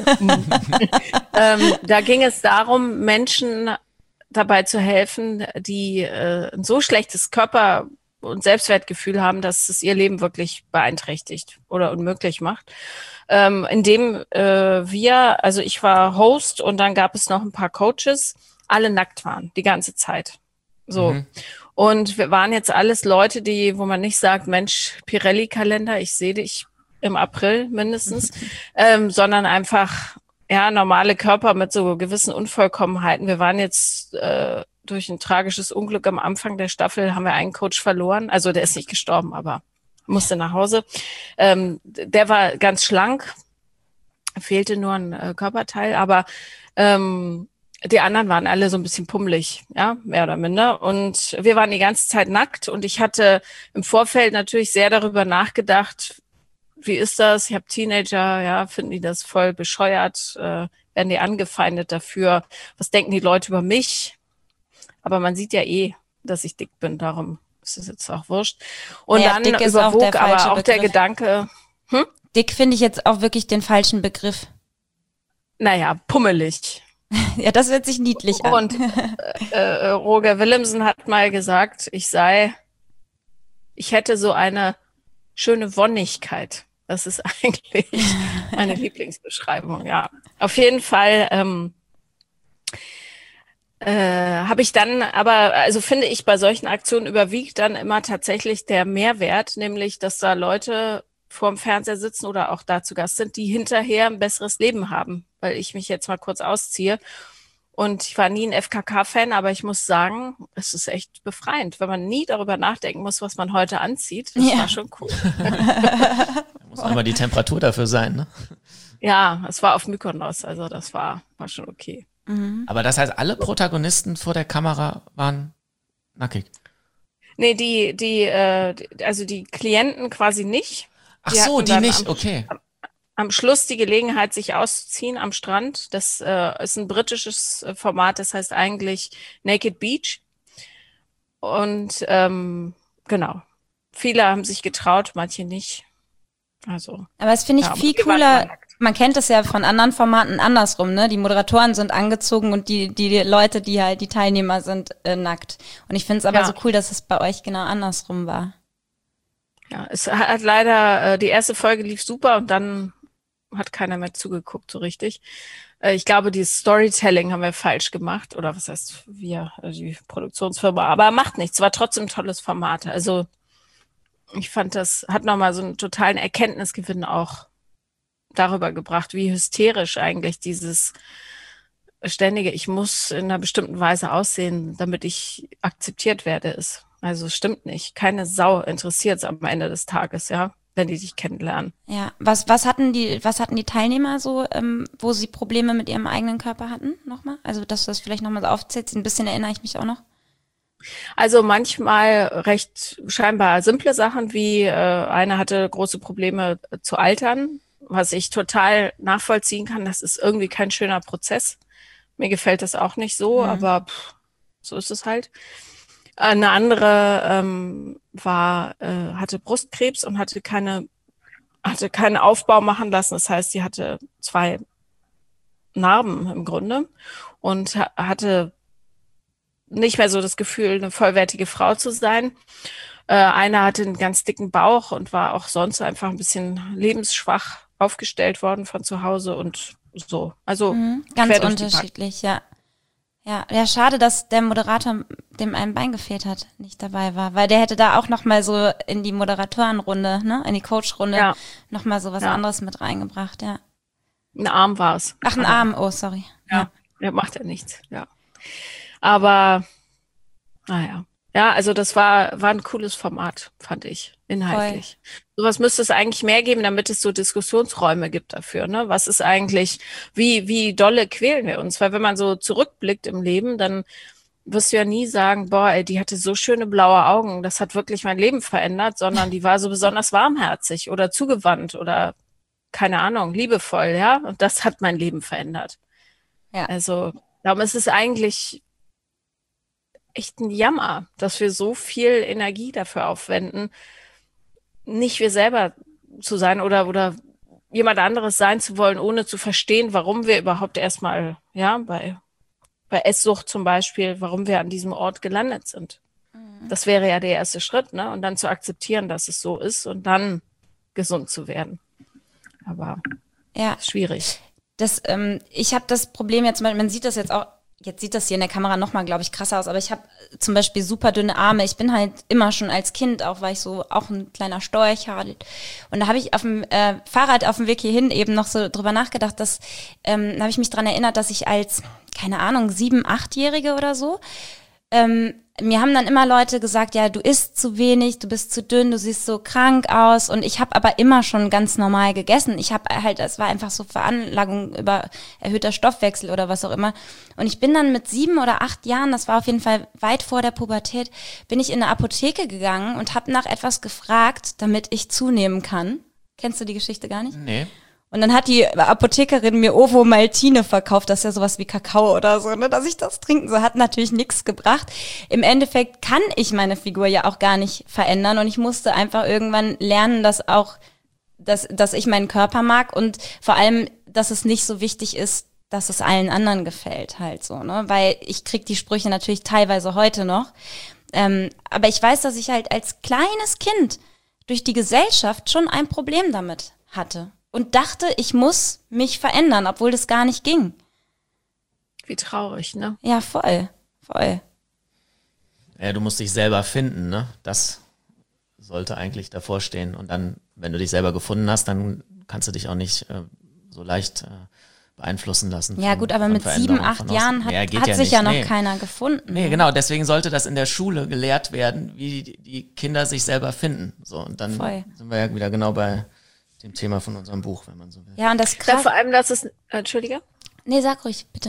ähm, da ging es darum, Menschen dabei zu helfen, die äh, ein so schlechtes Körper- und Selbstwertgefühl haben, dass es ihr Leben wirklich beeinträchtigt oder unmöglich macht. Ähm, indem äh, wir, also ich war Host und dann gab es noch ein paar Coaches, alle nackt waren, die ganze Zeit. So. Mhm. Und wir waren jetzt alles Leute, die, wo man nicht sagt, Mensch, Pirelli-Kalender, ich sehe dich im April mindestens, ähm, sondern einfach, ja, normale Körper mit so gewissen Unvollkommenheiten. Wir waren jetzt äh, durch ein tragisches Unglück am Anfang der Staffel, haben wir einen Coach verloren. Also der ist nicht gestorben, aber musste nach Hause. Ähm, der war ganz schlank, fehlte nur ein äh, Körperteil, aber ähm, die anderen waren alle so ein bisschen pummelig, ja, mehr oder minder. Und wir waren die ganze Zeit nackt und ich hatte im Vorfeld natürlich sehr darüber nachgedacht, wie ist das? Ich habe Teenager, ja, finden die das voll bescheuert? Äh, werden die angefeindet dafür? Was denken die Leute über mich? Aber man sieht ja eh, dass ich dick bin, darum ist es jetzt auch wurscht. Und
ja,
dann
dick ist
überwog
auch der
aber
falsche
auch
Begriff.
der Gedanke, hm?
Dick finde ich jetzt auch wirklich den falschen Begriff.
Naja, pummelig.
Ja, das hört sich niedlich an.
Und äh, äh, Roger Willemsen hat mal gesagt, ich sei, ich hätte so eine schöne Wonnigkeit. Das ist eigentlich meine Lieblingsbeschreibung, ja. Auf jeden Fall ähm, äh, habe ich dann, aber also finde ich, bei solchen Aktionen überwiegt dann immer tatsächlich der Mehrwert, nämlich, dass da Leute vorm Fernseher sitzen oder auch da zu Gast sind, die hinterher ein besseres Leben haben, weil ich mich jetzt mal kurz ausziehe. Und ich war nie ein F K K-Fan, aber ich muss sagen, es ist echt befreiend, wenn man nie darüber nachdenken muss, was man heute anzieht. Das ja. war schon cool.
Da muss auch immer die Temperatur dafür sein, ne?
Ja, es war auf Mykonos, also das war, war schon okay.
Mhm.
Aber das heißt, alle Protagonisten vor der Kamera waren nackig?
Nee, die, die, äh, also die Klienten quasi nicht.
Ach so, die nicht,
am,
okay.
Am, am Schluss die Gelegenheit, sich auszuziehen am Strand. Das äh, ist ein britisches Format, das heißt eigentlich Naked Beach. Und ähm, genau, viele haben sich getraut, manche nicht. Also.
Aber das finde ich ja, viel cooler. Man kennt es ja von anderen Formaten andersrum, ne? Die Moderatoren sind angezogen und die die Leute, die halt die Teilnehmer sind, äh, nackt. Und ich finde es aber ja. so cool, dass es bei euch genau andersrum war.
Ja, es hat leider, äh, die erste Folge lief super und dann hat keiner mehr zugeguckt so richtig. Äh, ich glaube, dieses Storytelling haben wir falsch gemacht. Oder was heißt wir, also die Produktionsfirma. Aber macht nichts, war trotzdem ein tolles Format. Also ich fand, das hat nochmal so einen totalen Erkenntnisgewinn auch darüber gebracht, wie hysterisch eigentlich dieses ständige, ich muss in einer bestimmten Weise aussehen, damit ich akzeptiert werde, ist. Also es stimmt nicht. Keine Sau interessiert es am Ende des Tages, ja, wenn die dich kennenlernen.
Ja, was was hatten die was hatten die Teilnehmer so, ähm, wo sie Probleme mit ihrem eigenen Körper hatten, nochmal? Also dass du das vielleicht nochmal so aufzählst, ein bisschen erinnere ich mich auch noch.
Also manchmal recht scheinbar simple Sachen, wie äh, eine hatte große Probleme äh, zu altern, was ich total nachvollziehen kann. Das ist irgendwie kein schöner Prozess. Mir gefällt das auch nicht so, mhm. aber pff, so ist es halt. Eine andere ähm, war, äh, hatte Brustkrebs und hatte keine, hatte keinen Aufbau machen lassen. Das heißt, sie hatte zwei Narben im Grunde und ha- hatte nicht mehr so das Gefühl, eine vollwertige Frau zu sein. Äh, eine hatte einen ganz dicken Bauch und war auch sonst einfach ein bisschen lebensschwach aufgestellt worden von zu Hause und so. Also
Mhm. Ganz
quer durch die
unterschiedlich, ja. Ja, ja, schade, dass der Moderator, dem ein Bein gefehlt hat, nicht dabei war, weil der hätte da auch nochmal so in die Moderatorenrunde, ne, in die Coachrunde
Ja.
nochmal so was
Ja.
anderes mit reingebracht, ja.
Ein Arm war es.
Ach, ein Arm, oh, sorry.
Ja, ja, macht ja nichts, ja. Aber, naja. Ja, also das war, war ein cooles Format, fand ich, inhaltlich. Sowas müsste es eigentlich mehr geben, damit es so Diskussionsräume gibt dafür, ne? Was ist eigentlich, wie, wie dolle quälen wir uns? Weil wenn man so zurückblickt im Leben, dann wirst du ja nie sagen, boah, ey, die hatte so schöne blaue Augen, das hat wirklich mein Leben verändert, sondern die war so besonders warmherzig oder zugewandt oder, keine Ahnung, liebevoll, ja? Und das hat mein Leben verändert.
Ja.
Also, darum ist es eigentlich echt ein Jammer, dass wir so viel Energie dafür aufwenden, nicht wir selber zu sein oder, oder jemand anderes sein zu wollen, ohne zu verstehen, warum wir überhaupt erstmal, ja, bei, bei Esssucht zum Beispiel, warum wir an diesem Ort gelandet sind. Das wäre ja der erste Schritt, ne? Und dann zu akzeptieren, dass es so ist und dann gesund zu werden. Aber
Ja,
schwierig.
das, ähm, ich habe das Problem jetzt, man sieht das jetzt auch, jetzt sieht das hier in der Kamera nochmal, glaube ich, krasser aus, aber ich habe zum Beispiel super dünne Arme. Ich bin halt immer schon als Kind, auch weil ich so auch ein kleiner Storch hatte. Und da habe ich auf dem äh, Fahrrad auf dem Weg hierhin eben noch so drüber nachgedacht, dass, ähm, da habe ich mich dran erinnert, dass ich als, keine Ahnung, sieben-, achtjährige oder so, ähm, mir haben dann immer Leute gesagt, ja, du isst zu wenig, du bist zu dünn, du siehst so krank aus. Und ich habe aber immer schon ganz normal gegessen. Ich habe halt, es war einfach so Veranlagung über erhöhter Stoffwechsel oder was auch immer. Und ich bin dann mit sieben oder acht Jahren, das war auf jeden Fall weit vor der Pubertät, bin ich in eine Apotheke gegangen und habe nach etwas gefragt, damit ich zunehmen kann. Kennst du die Geschichte gar nicht?
Nee.
Und dann hat die Apothekerin mir Ovomaltine verkauft, das ist ja sowas wie Kakao oder so, ne, dass ich das trinken soll. Hat natürlich nichts gebracht. Im Endeffekt kann ich meine Figur ja auch gar nicht verändern und ich musste einfach irgendwann lernen, dass auch, dass, dass ich meinen Körper mag und vor allem, dass es nicht so wichtig ist, dass es allen anderen gefällt halt so, ne, weil ich krieg die Sprüche natürlich teilweise heute noch. Ähm, aber ich weiß, dass ich halt als kleines Kind durch die Gesellschaft schon ein Problem damit hatte. Und dachte, ich muss mich verändern, obwohl das gar nicht ging.
Wie traurig, ne?
Ja, voll, voll.
Ja, du musst dich selber finden, ne? Das sollte eigentlich davor stehen. Und dann, wenn du dich selber gefunden hast, dann kannst du dich auch nicht äh, so leicht äh, beeinflussen lassen.
Ja
von,
gut, aber
von
mit sieben,
Veränderungen
acht
von
Jahren
außen.
hat,
ja, geht
hat
ja
sich
nicht.
ja noch
nee.
keiner gefunden.
Nee, genau, deswegen sollte das in der Schule gelehrt werden, wie die, die Kinder sich selber finden. So, und dann
Voll.
sind wir ja wieder genau bei dem Thema von unserem Buch, wenn man so will.
Ja, und das
Ja,
krass.
vor allem, dass es, äh, Entschuldige?
Nee, sag ruhig, bitte.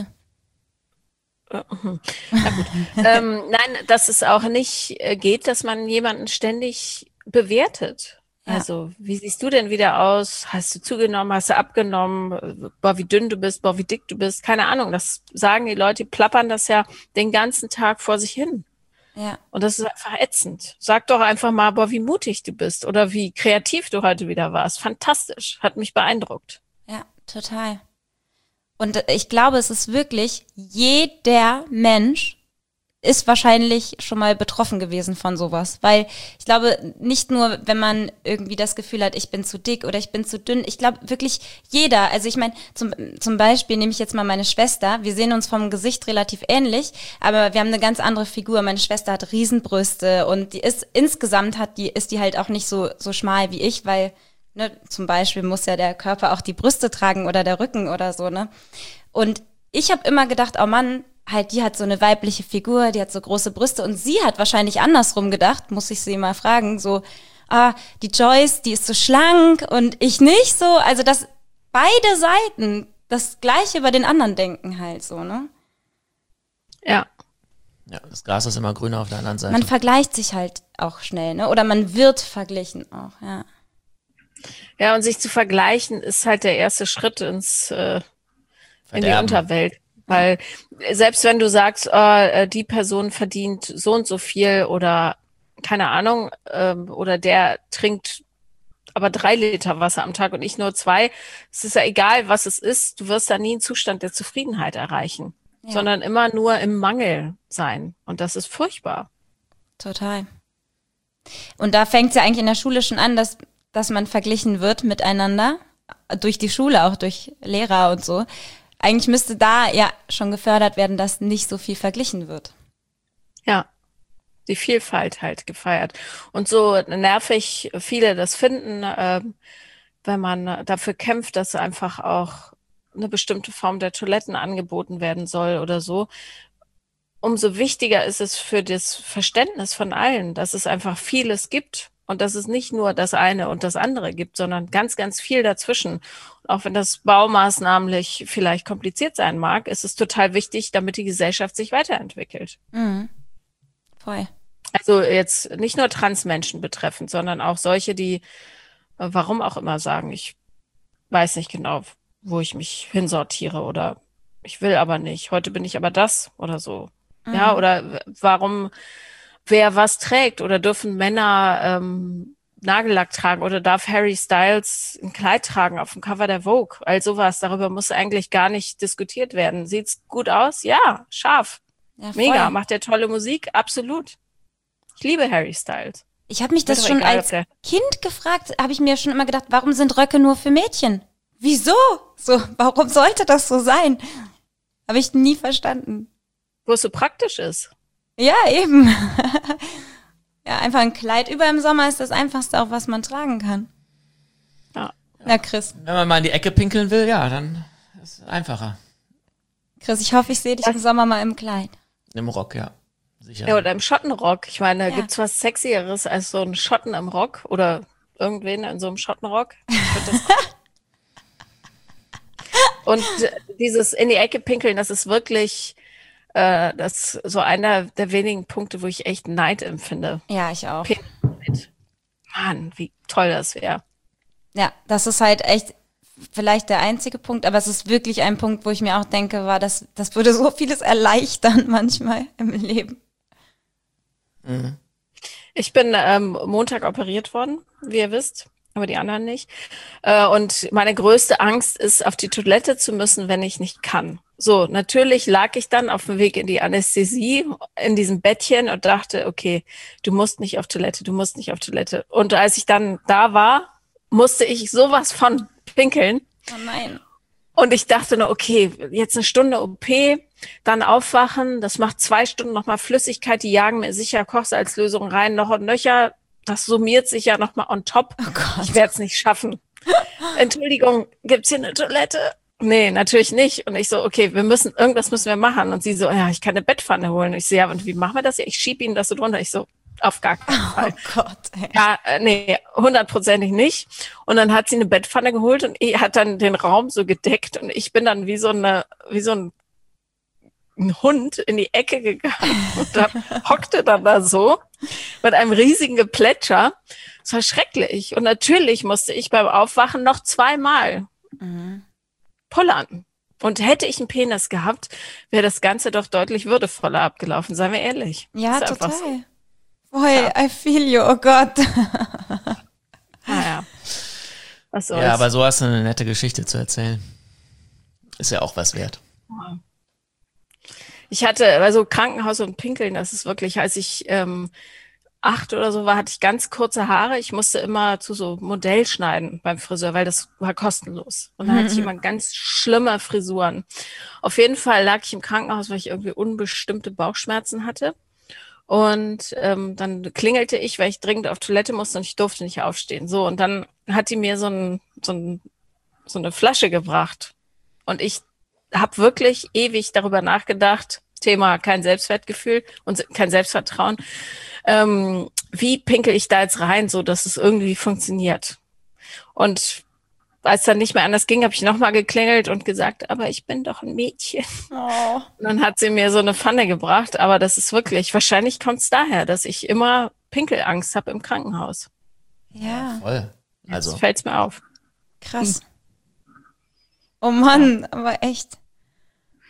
Na gut. ähm, nein, dass es auch nicht äh, geht, dass man jemanden ständig bewertet.
Ja.
Also, wie siehst du denn wieder aus? Hast du zugenommen? Hast du abgenommen? Boah, wie dünn du bist, boah, wie dick du bist. Keine Ahnung, das sagen die Leute, die plappern das ja den ganzen Tag vor sich hin.
Ja,
Und das ist einfach ätzend. Sag doch einfach mal, boah, wie mutig du bist oder wie kreativ du heute wieder warst. Fantastisch, hat mich beeindruckt.
ja, total. Und ich glaube, es ist wirklich, jeder Mensch ist wahrscheinlich schon mal betroffen gewesen von sowas. Weil ich glaube, nicht nur, wenn man irgendwie das Gefühl hat, ich bin zu dick oder ich bin zu dünn, ich glaube wirklich jeder, also ich meine, zum, zum Beispiel nehme ich jetzt mal meine Schwester, wir sehen uns vom Gesicht relativ ähnlich, aber wir haben eine ganz andere Figur. Meine Schwester hat Riesenbrüste und die ist, insgesamt hat die, ist die halt auch nicht so, so schmal wie ich, weil, ne, zum Beispiel muss ja der Körper auch die Brüste tragen oder der Rücken oder so, ne. Und ich habe immer gedacht, oh Mann, halt, die hat so eine weibliche Figur, die hat so große Brüste und sie hat wahrscheinlich andersrum gedacht, muss ich sie mal fragen, so, ah, die Joyce, die ist so schlank und ich nicht so, also dass beide Seiten das Gleiche über den anderen denken halt so, ne?
Ja.
Ja, das Gras ist immer grüner auf der anderen Seite.
Man vergleicht sich halt auch schnell, ne? Oder man wird verglichen auch, ja.
Ja, und sich zu vergleichen ist halt der erste Schritt ins, äh, in die
Verderben.
Unterwelt. Weil selbst wenn du sagst, äh, die Person verdient so und so viel oder keine Ahnung, ähm, oder der trinkt aber drei Liter Wasser am Tag und ich nur zwei, es ist ja egal, was es ist, du wirst da nie einen Zustand der Zufriedenheit erreichen, ja. sondern immer nur im Mangel sein. Und das ist furchtbar.
Total. Und da fängt es ja eigentlich in der Schule schon an, dass, dass man verglichen wird miteinander, durch die Schule, auch durch Lehrer und so. Eigentlich müsste da ja schon gefördert werden, dass nicht so viel verglichen wird.
Ja. Die Vielfalt halt gefeiert. Und so nervig viele das finden, äh, wenn man dafür kämpft, dass einfach auch eine bestimmte Form der Toiletten angeboten werden soll oder so. Umso wichtiger ist es für das Verständnis von allen, dass es einfach vieles gibt und dass es nicht nur das eine und das andere gibt, sondern ganz, ganz viel dazwischen. Und auch wenn das baumaßnahmlich vielleicht kompliziert sein mag, ist es total wichtig, damit die Gesellschaft sich weiterentwickelt.
Mhm. Voll.
Also jetzt nicht nur Transmenschen betreffend, sondern auch solche, die, warum auch immer sagen, ich weiß nicht genau, wo ich mich hinsortiere oder ich will aber nicht, heute bin ich aber das oder so. Mhm. Ja, oder warum, wer was trägt oder dürfen Männer ähm, Nagellack tragen oder darf Harry Styles ein Kleid tragen auf dem Cover der Vogue? All sowas, darüber muss eigentlich gar nicht diskutiert werden. Sieht's gut aus? Ja, scharf. Ja, mega, macht der tolle Musik? Absolut. Ich liebe Harry Styles.
Ich habe mich das schon egal, als Kind gefragt, habe ich mir schon immer gedacht, warum sind Röcke nur für Mädchen? Wieso? So, warum sollte das so sein? Habe ich nie verstanden.
Wo es so praktisch ist.
Ja, eben. Ja, einfach ein Kleid über im Sommer ist das Einfachste auch, was man tragen kann.
Ja.
Na, Chris.
Wenn man mal in die Ecke pinkeln will, ja, dann ist es einfacher.
Chris, ich hoffe, ich sehe dich das im Sommer mal im Kleid.
Im Rock, ja. Sicher.
Ja, oder im Schottenrock. Ich meine, ja. Gibt's was Sexieres als so ein Schotten im Rock? Oder irgendwen in so einem Schottenrock? Das Und dieses in die Ecke pinkeln, das ist wirklich äh, das ist so einer der wenigen Punkte, wo ich echt Neid empfinde.
Ja, ich auch.
Mann, wie toll das wäre.
Ja, das ist halt echt vielleicht der einzige Punkt, aber es ist wirklich ein Punkt, wo ich mir auch denke, war, das, das würde so vieles erleichtern manchmal im Leben.
Mhm.
Ich bin ähm, Montag operiert worden, wie ihr wisst, aber die anderen nicht. Äh, und meine größte Angst ist, auf die Toilette zu müssen, wenn ich nicht kann. So, natürlich lag ich dann auf dem Weg in die Anästhesie in diesem Bettchen und dachte, okay, du musst nicht auf Toilette, du musst nicht auf Toilette. Und als ich dann da war, musste ich sowas von pinkeln.
Oh nein.
Und ich dachte nur, okay, jetzt eine Stunde O P, dann aufwachen, das macht zwei Stunden nochmal Flüssigkeit, die jagen mir sicher Kochsalzlösung rein, noch und nöcher, das summiert sich ja nochmal on top.
Oh Gott.
Ich werde es nicht schaffen. Entschuldigung, gibt's hier eine Toilette? Nee, natürlich nicht. Und ich so, okay, wir müssen, irgendwas müssen wir machen. Und sie so, ja, ich kann eine Bettpfanne holen. Und ich so, ja, und wie machen wir das? Ja, ich schieb Ihnen das so drunter. Ich so, auf gar keinen Fall.
Oh Gott, ey.
Ja, äh, nee, hundertprozentig nicht. Und dann hat sie eine Bettpfanne geholt und hat dann den Raum so gedeckt. Und ich bin dann wie so eine, wie so ein, ein Hund in die Ecke gegangen und da, hockte dann da so mit einem riesigen Geplätscher. Es war schrecklich. Und natürlich musste ich beim Aufwachen noch zweimal
Mhm.
pullern. Und hätte ich einen Penis gehabt, wäre das Ganze doch deutlich würdevoller abgelaufen, seien wir ehrlich.
Ja,
Ist einfach
total.
so.
Boy,
Ja.
I feel you, oh Gott.
Naja. Was soll's.
Ja, aber so hast du eine nette Geschichte zu erzählen. Ist ja auch was wert.
Ich hatte, also Krankenhaus und Pinkeln, das ist wirklich, als ich ähm, acht oder so war, hatte ich ganz kurze Haare. Ich musste immer zu so Modell schneiden beim Friseur, weil das war kostenlos. Und dann hatte ich immer ganz schlimme Frisuren. Auf jeden Fall lag ich im Krankenhaus, weil ich irgendwie unbestimmte Bauchschmerzen hatte. Und ähm, dann klingelte ich, weil ich dringend auf Toilette musste und ich durfte nicht aufstehen. So, und dann hat die mir so, ein, so, ein, so eine Flasche gebracht. Und ich habe wirklich ewig darüber nachgedacht, Thema kein Selbstwertgefühl und kein Selbstvertrauen. Ähm, wie pinkel ich da jetzt rein, so dass es irgendwie funktioniert? Und als dann nicht mehr anders ging, habe ich nochmal geklingelt und gesagt, aber ich bin doch ein Mädchen.
Oh.
Und dann hat sie mir so eine Pfanne gebracht, aber das ist wirklich, wahrscheinlich kommt es daher, dass ich immer Pinkelangst habe im Krankenhaus.
Ja,
Voll. Also,
Jetzt fällt's mir auf.
krass. Oh Mann, aber echt.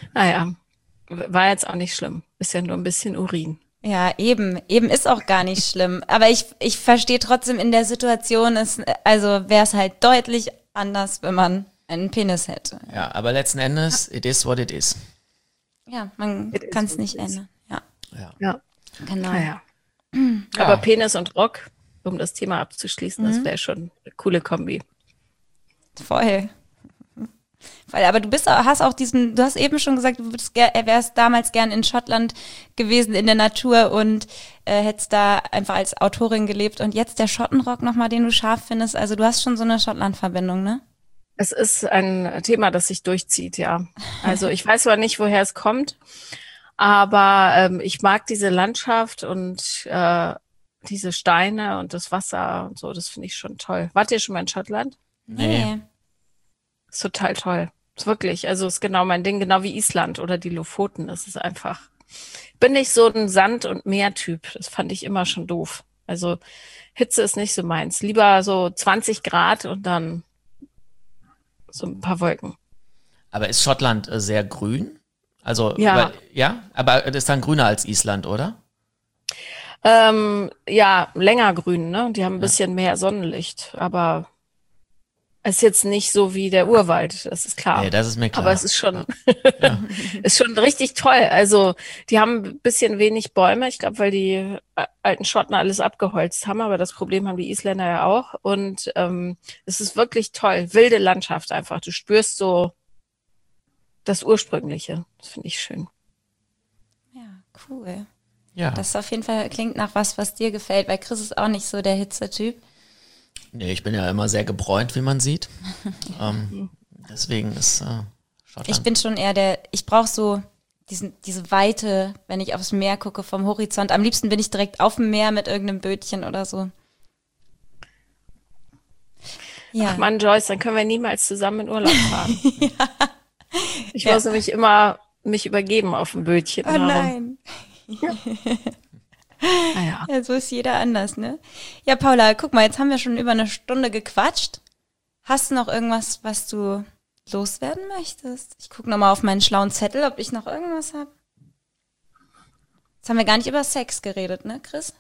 Naja, war jetzt auch nicht schlimm. Ist ja nur ein bisschen Urin.
Ja, eben, eben ist auch gar nicht schlimm. Aber ich, ich verstehe trotzdem in der Situation, ist, also wäre es halt deutlich anders, wenn man einen Penis hätte.
Ja, aber letzten Endes, it is what it is.
Ja, man kann es nicht ändern. Ja,
Ja.
Ja,
genau.
naja.
Ja.
Aber Penis und Rock, um das Thema abzuschließen,
Mhm.
das wäre schon eine coole Kombi.
Voll. Weil, aber du bist, hast auch diesen, du hast eben schon gesagt, du würdest, ger- wärst damals gern in Schottland gewesen, in der Natur und äh, hättest da einfach als Autorin gelebt. Und jetzt der Schottenrock nochmal, den du scharf findest. Also du hast schon so eine Schottland-Verbindung, ne?
Es ist ein Thema, das sich durchzieht, ja. Also ich weiß zwar nicht, woher es kommt, aber ähm, ich mag diese Landschaft und äh, diese Steine und das Wasser und so, das finde ich schon toll. Wart ihr schon mal in Schottland?
Nee.
Ist total toll. Ist wirklich, also ist genau mein Ding, genau wie Island oder die Lofoten. Das ist einfach, bin nicht so ein Sand- und Meertyp. Das fand ich immer schon doof. Also Hitze ist nicht so meins. Lieber so zwanzig Grad und dann so ein paar Wolken.
Aber ist Schottland äh, sehr grün? Also,
Ja.
Weil, ja, aber das ist dann grüner als Island, oder?
Ähm, ja, länger grün, ne? Die haben ein bisschen mehr Sonnenlicht, aber es ist jetzt nicht so wie der Urwald, das ist klar.
Nee, das ist mir klar.
Aber es ist schon, ist schon richtig toll. Also, die haben ein bisschen wenig Bäume, ich glaube, weil die äh, alten Schotten alles abgeholzt haben, aber das Problem haben die Isländer ja auch. Und ähm, es ist wirklich toll. Wilde Landschaft einfach. Du spürst so das Ursprüngliche. Das finde ich schön.
Ja, cool.
Ja.
Das ist auf jeden Fall klingt nach was, was dir gefällt, weil Chris ist auch nicht so der Hitzetyp.
Nee, ich bin ja immer sehr gebräunt, wie man sieht. ähm, deswegen ist äh, Schottland.
Ich bin schon eher der, ich brauche so diesen, diese Weite, wenn ich aufs Meer gucke vom Horizont. Am liebsten bin ich direkt auf dem Meer mit irgendeinem Bötchen oder so. Ja.
Ach Mann, Joyce, dann können wir niemals zusammen in Urlaub fahren. Ich muss nämlich immer mich übergeben auf dem Bötchen.
Oh nein.
Naja.
Ja, so ist jeder anders, ne? Ja, Paula, guck mal, jetzt haben wir schon über eine Stunde gequatscht. Hast du noch irgendwas, was du loswerden möchtest? Ich gucke nochmal auf meinen schlauen Zettel, ob ich noch irgendwas habe. Jetzt haben wir gar nicht über Sex geredet, ne, Chris?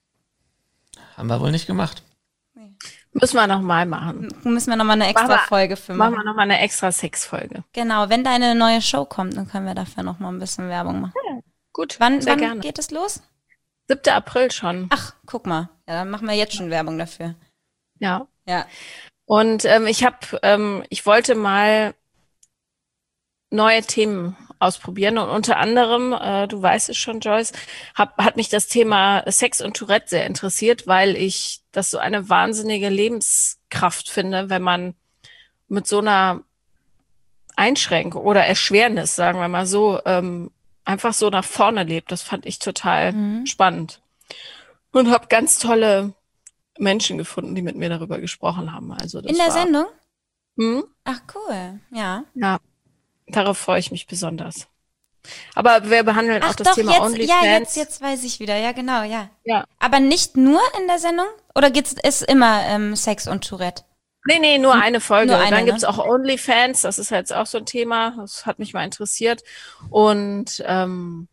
Haben wir wohl nicht gemacht.
Müssen wir nochmal machen.
Müssen wir nochmal eine extra
Machen wir-
Folge für
Machen
machen.
wir nochmal eine extra Sex-Folge.
Genau, wenn deine neue Show kommt, dann können wir dafür nochmal ein bisschen Werbung machen.
Gut,
Wann,
sehr
wann
gerne.
geht es los?
siebter April schon.
Ach, guck mal. Ja, dann machen wir jetzt schon Werbung dafür.
Ja.
Ja.
Und ähm, ich habe, ähm, ich wollte mal neue Themen ausprobieren und unter anderem, äh, du weißt es schon, Joyce, hab, hat mich das Thema Sex und Tourette sehr interessiert, weil ich das so eine wahnsinnige Lebenskraft finde, wenn man mit so einer Einschränkung oder Erschwernis, sagen wir mal so, ähm, einfach so nach vorne lebt. Das fand ich total
Mhm.
spannend und habe ganz tolle Menschen gefunden, die mit mir darüber gesprochen haben. Also das
In der
war,
Sendung?
Hm?
Ach, cool. Ja.
Ja, darauf freue ich mich besonders. Aber wir behandeln
Ach
auch das
doch,
Thema
jetzt,
OnlyFans.
ja, jetzt, jetzt weiß ich wieder. Ja, genau, ja.
Ja.
Aber nicht nur in der Sendung? Oder geht's, ist immer ähm, Sex und Tourette?
Nee, nee, nur eine Folge.
Nur eine,
Dann gibt's
ne?
auch OnlyFans, das ist jetzt auch so ein Thema, das hat mich mal interessiert. Und ähm,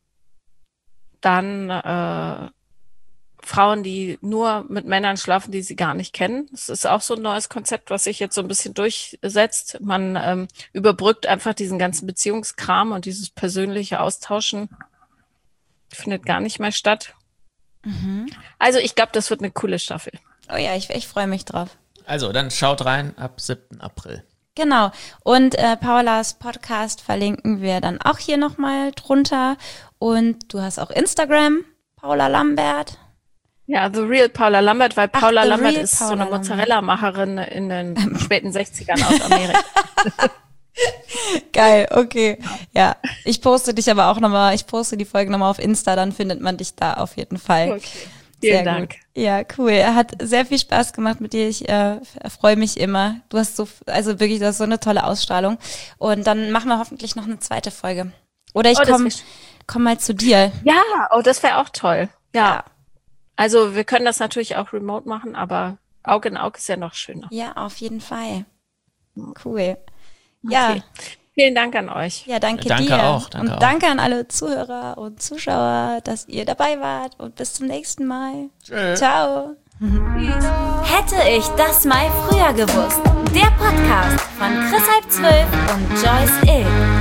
dann äh, Frauen, die nur mit Männern schlafen, die sie gar nicht kennen. Das ist auch so ein neues Konzept, was sich jetzt so ein bisschen durchsetzt. Man ähm, überbrückt einfach diesen ganzen Beziehungskram und dieses persönliche Austauschen findet gar nicht mehr statt.
Mhm.
Also ich glaube, das wird eine coole Staffel.
Oh ja, ich, ich freue mich drauf.
Also, dann schaut rein ab siebten April.
Genau. Und äh, Paulas Podcast verlinken wir dann auch hier nochmal drunter. Und du hast auch Instagram, Paula Lambert.
Ja, The Real Paula Lambert, weil
Ach,
Paula
The
Lambert
Real
ist
Paula
so eine
Lambert.
Mozzarella-Macherin in den späten sechzigern aus Amerika.
Geil, okay. Ja, ich poste dich aber auch nochmal, ich poste die Folge nochmal auf Insta, dann findet man dich da auf jeden Fall.
Okay. Vielen
Sehr
Dank.
gut. Ja, cool. Hat sehr viel Spaß gemacht mit dir. Ich äh, freue mich immer. Du hast so, also wirklich, du hast so eine tolle Ausstrahlung. Und dann machen wir hoffentlich noch eine zweite Folge. Oder ich
Oh, das
komme
wär sch-
komm mal zu dir.
Ja, oh, das wäre auch toll. Ja.
Ja.
Also wir können das natürlich auch remote machen, aber Auge in Auge ist ja noch schöner.
Ja, auf jeden Fall. Cool. Ja,
Okay. Vielen Dank an euch.
Ja, danke,
danke
dir.
Auch, danke
und
auch.
danke an alle Zuhörer und Zuschauer, dass ihr dabei wart. Und bis zum nächsten Mal.
Tschüss.
Ciao.
Hätte ich das mal früher gewusst. Der Podcast von Chris halb zwölf und Joyce Ill.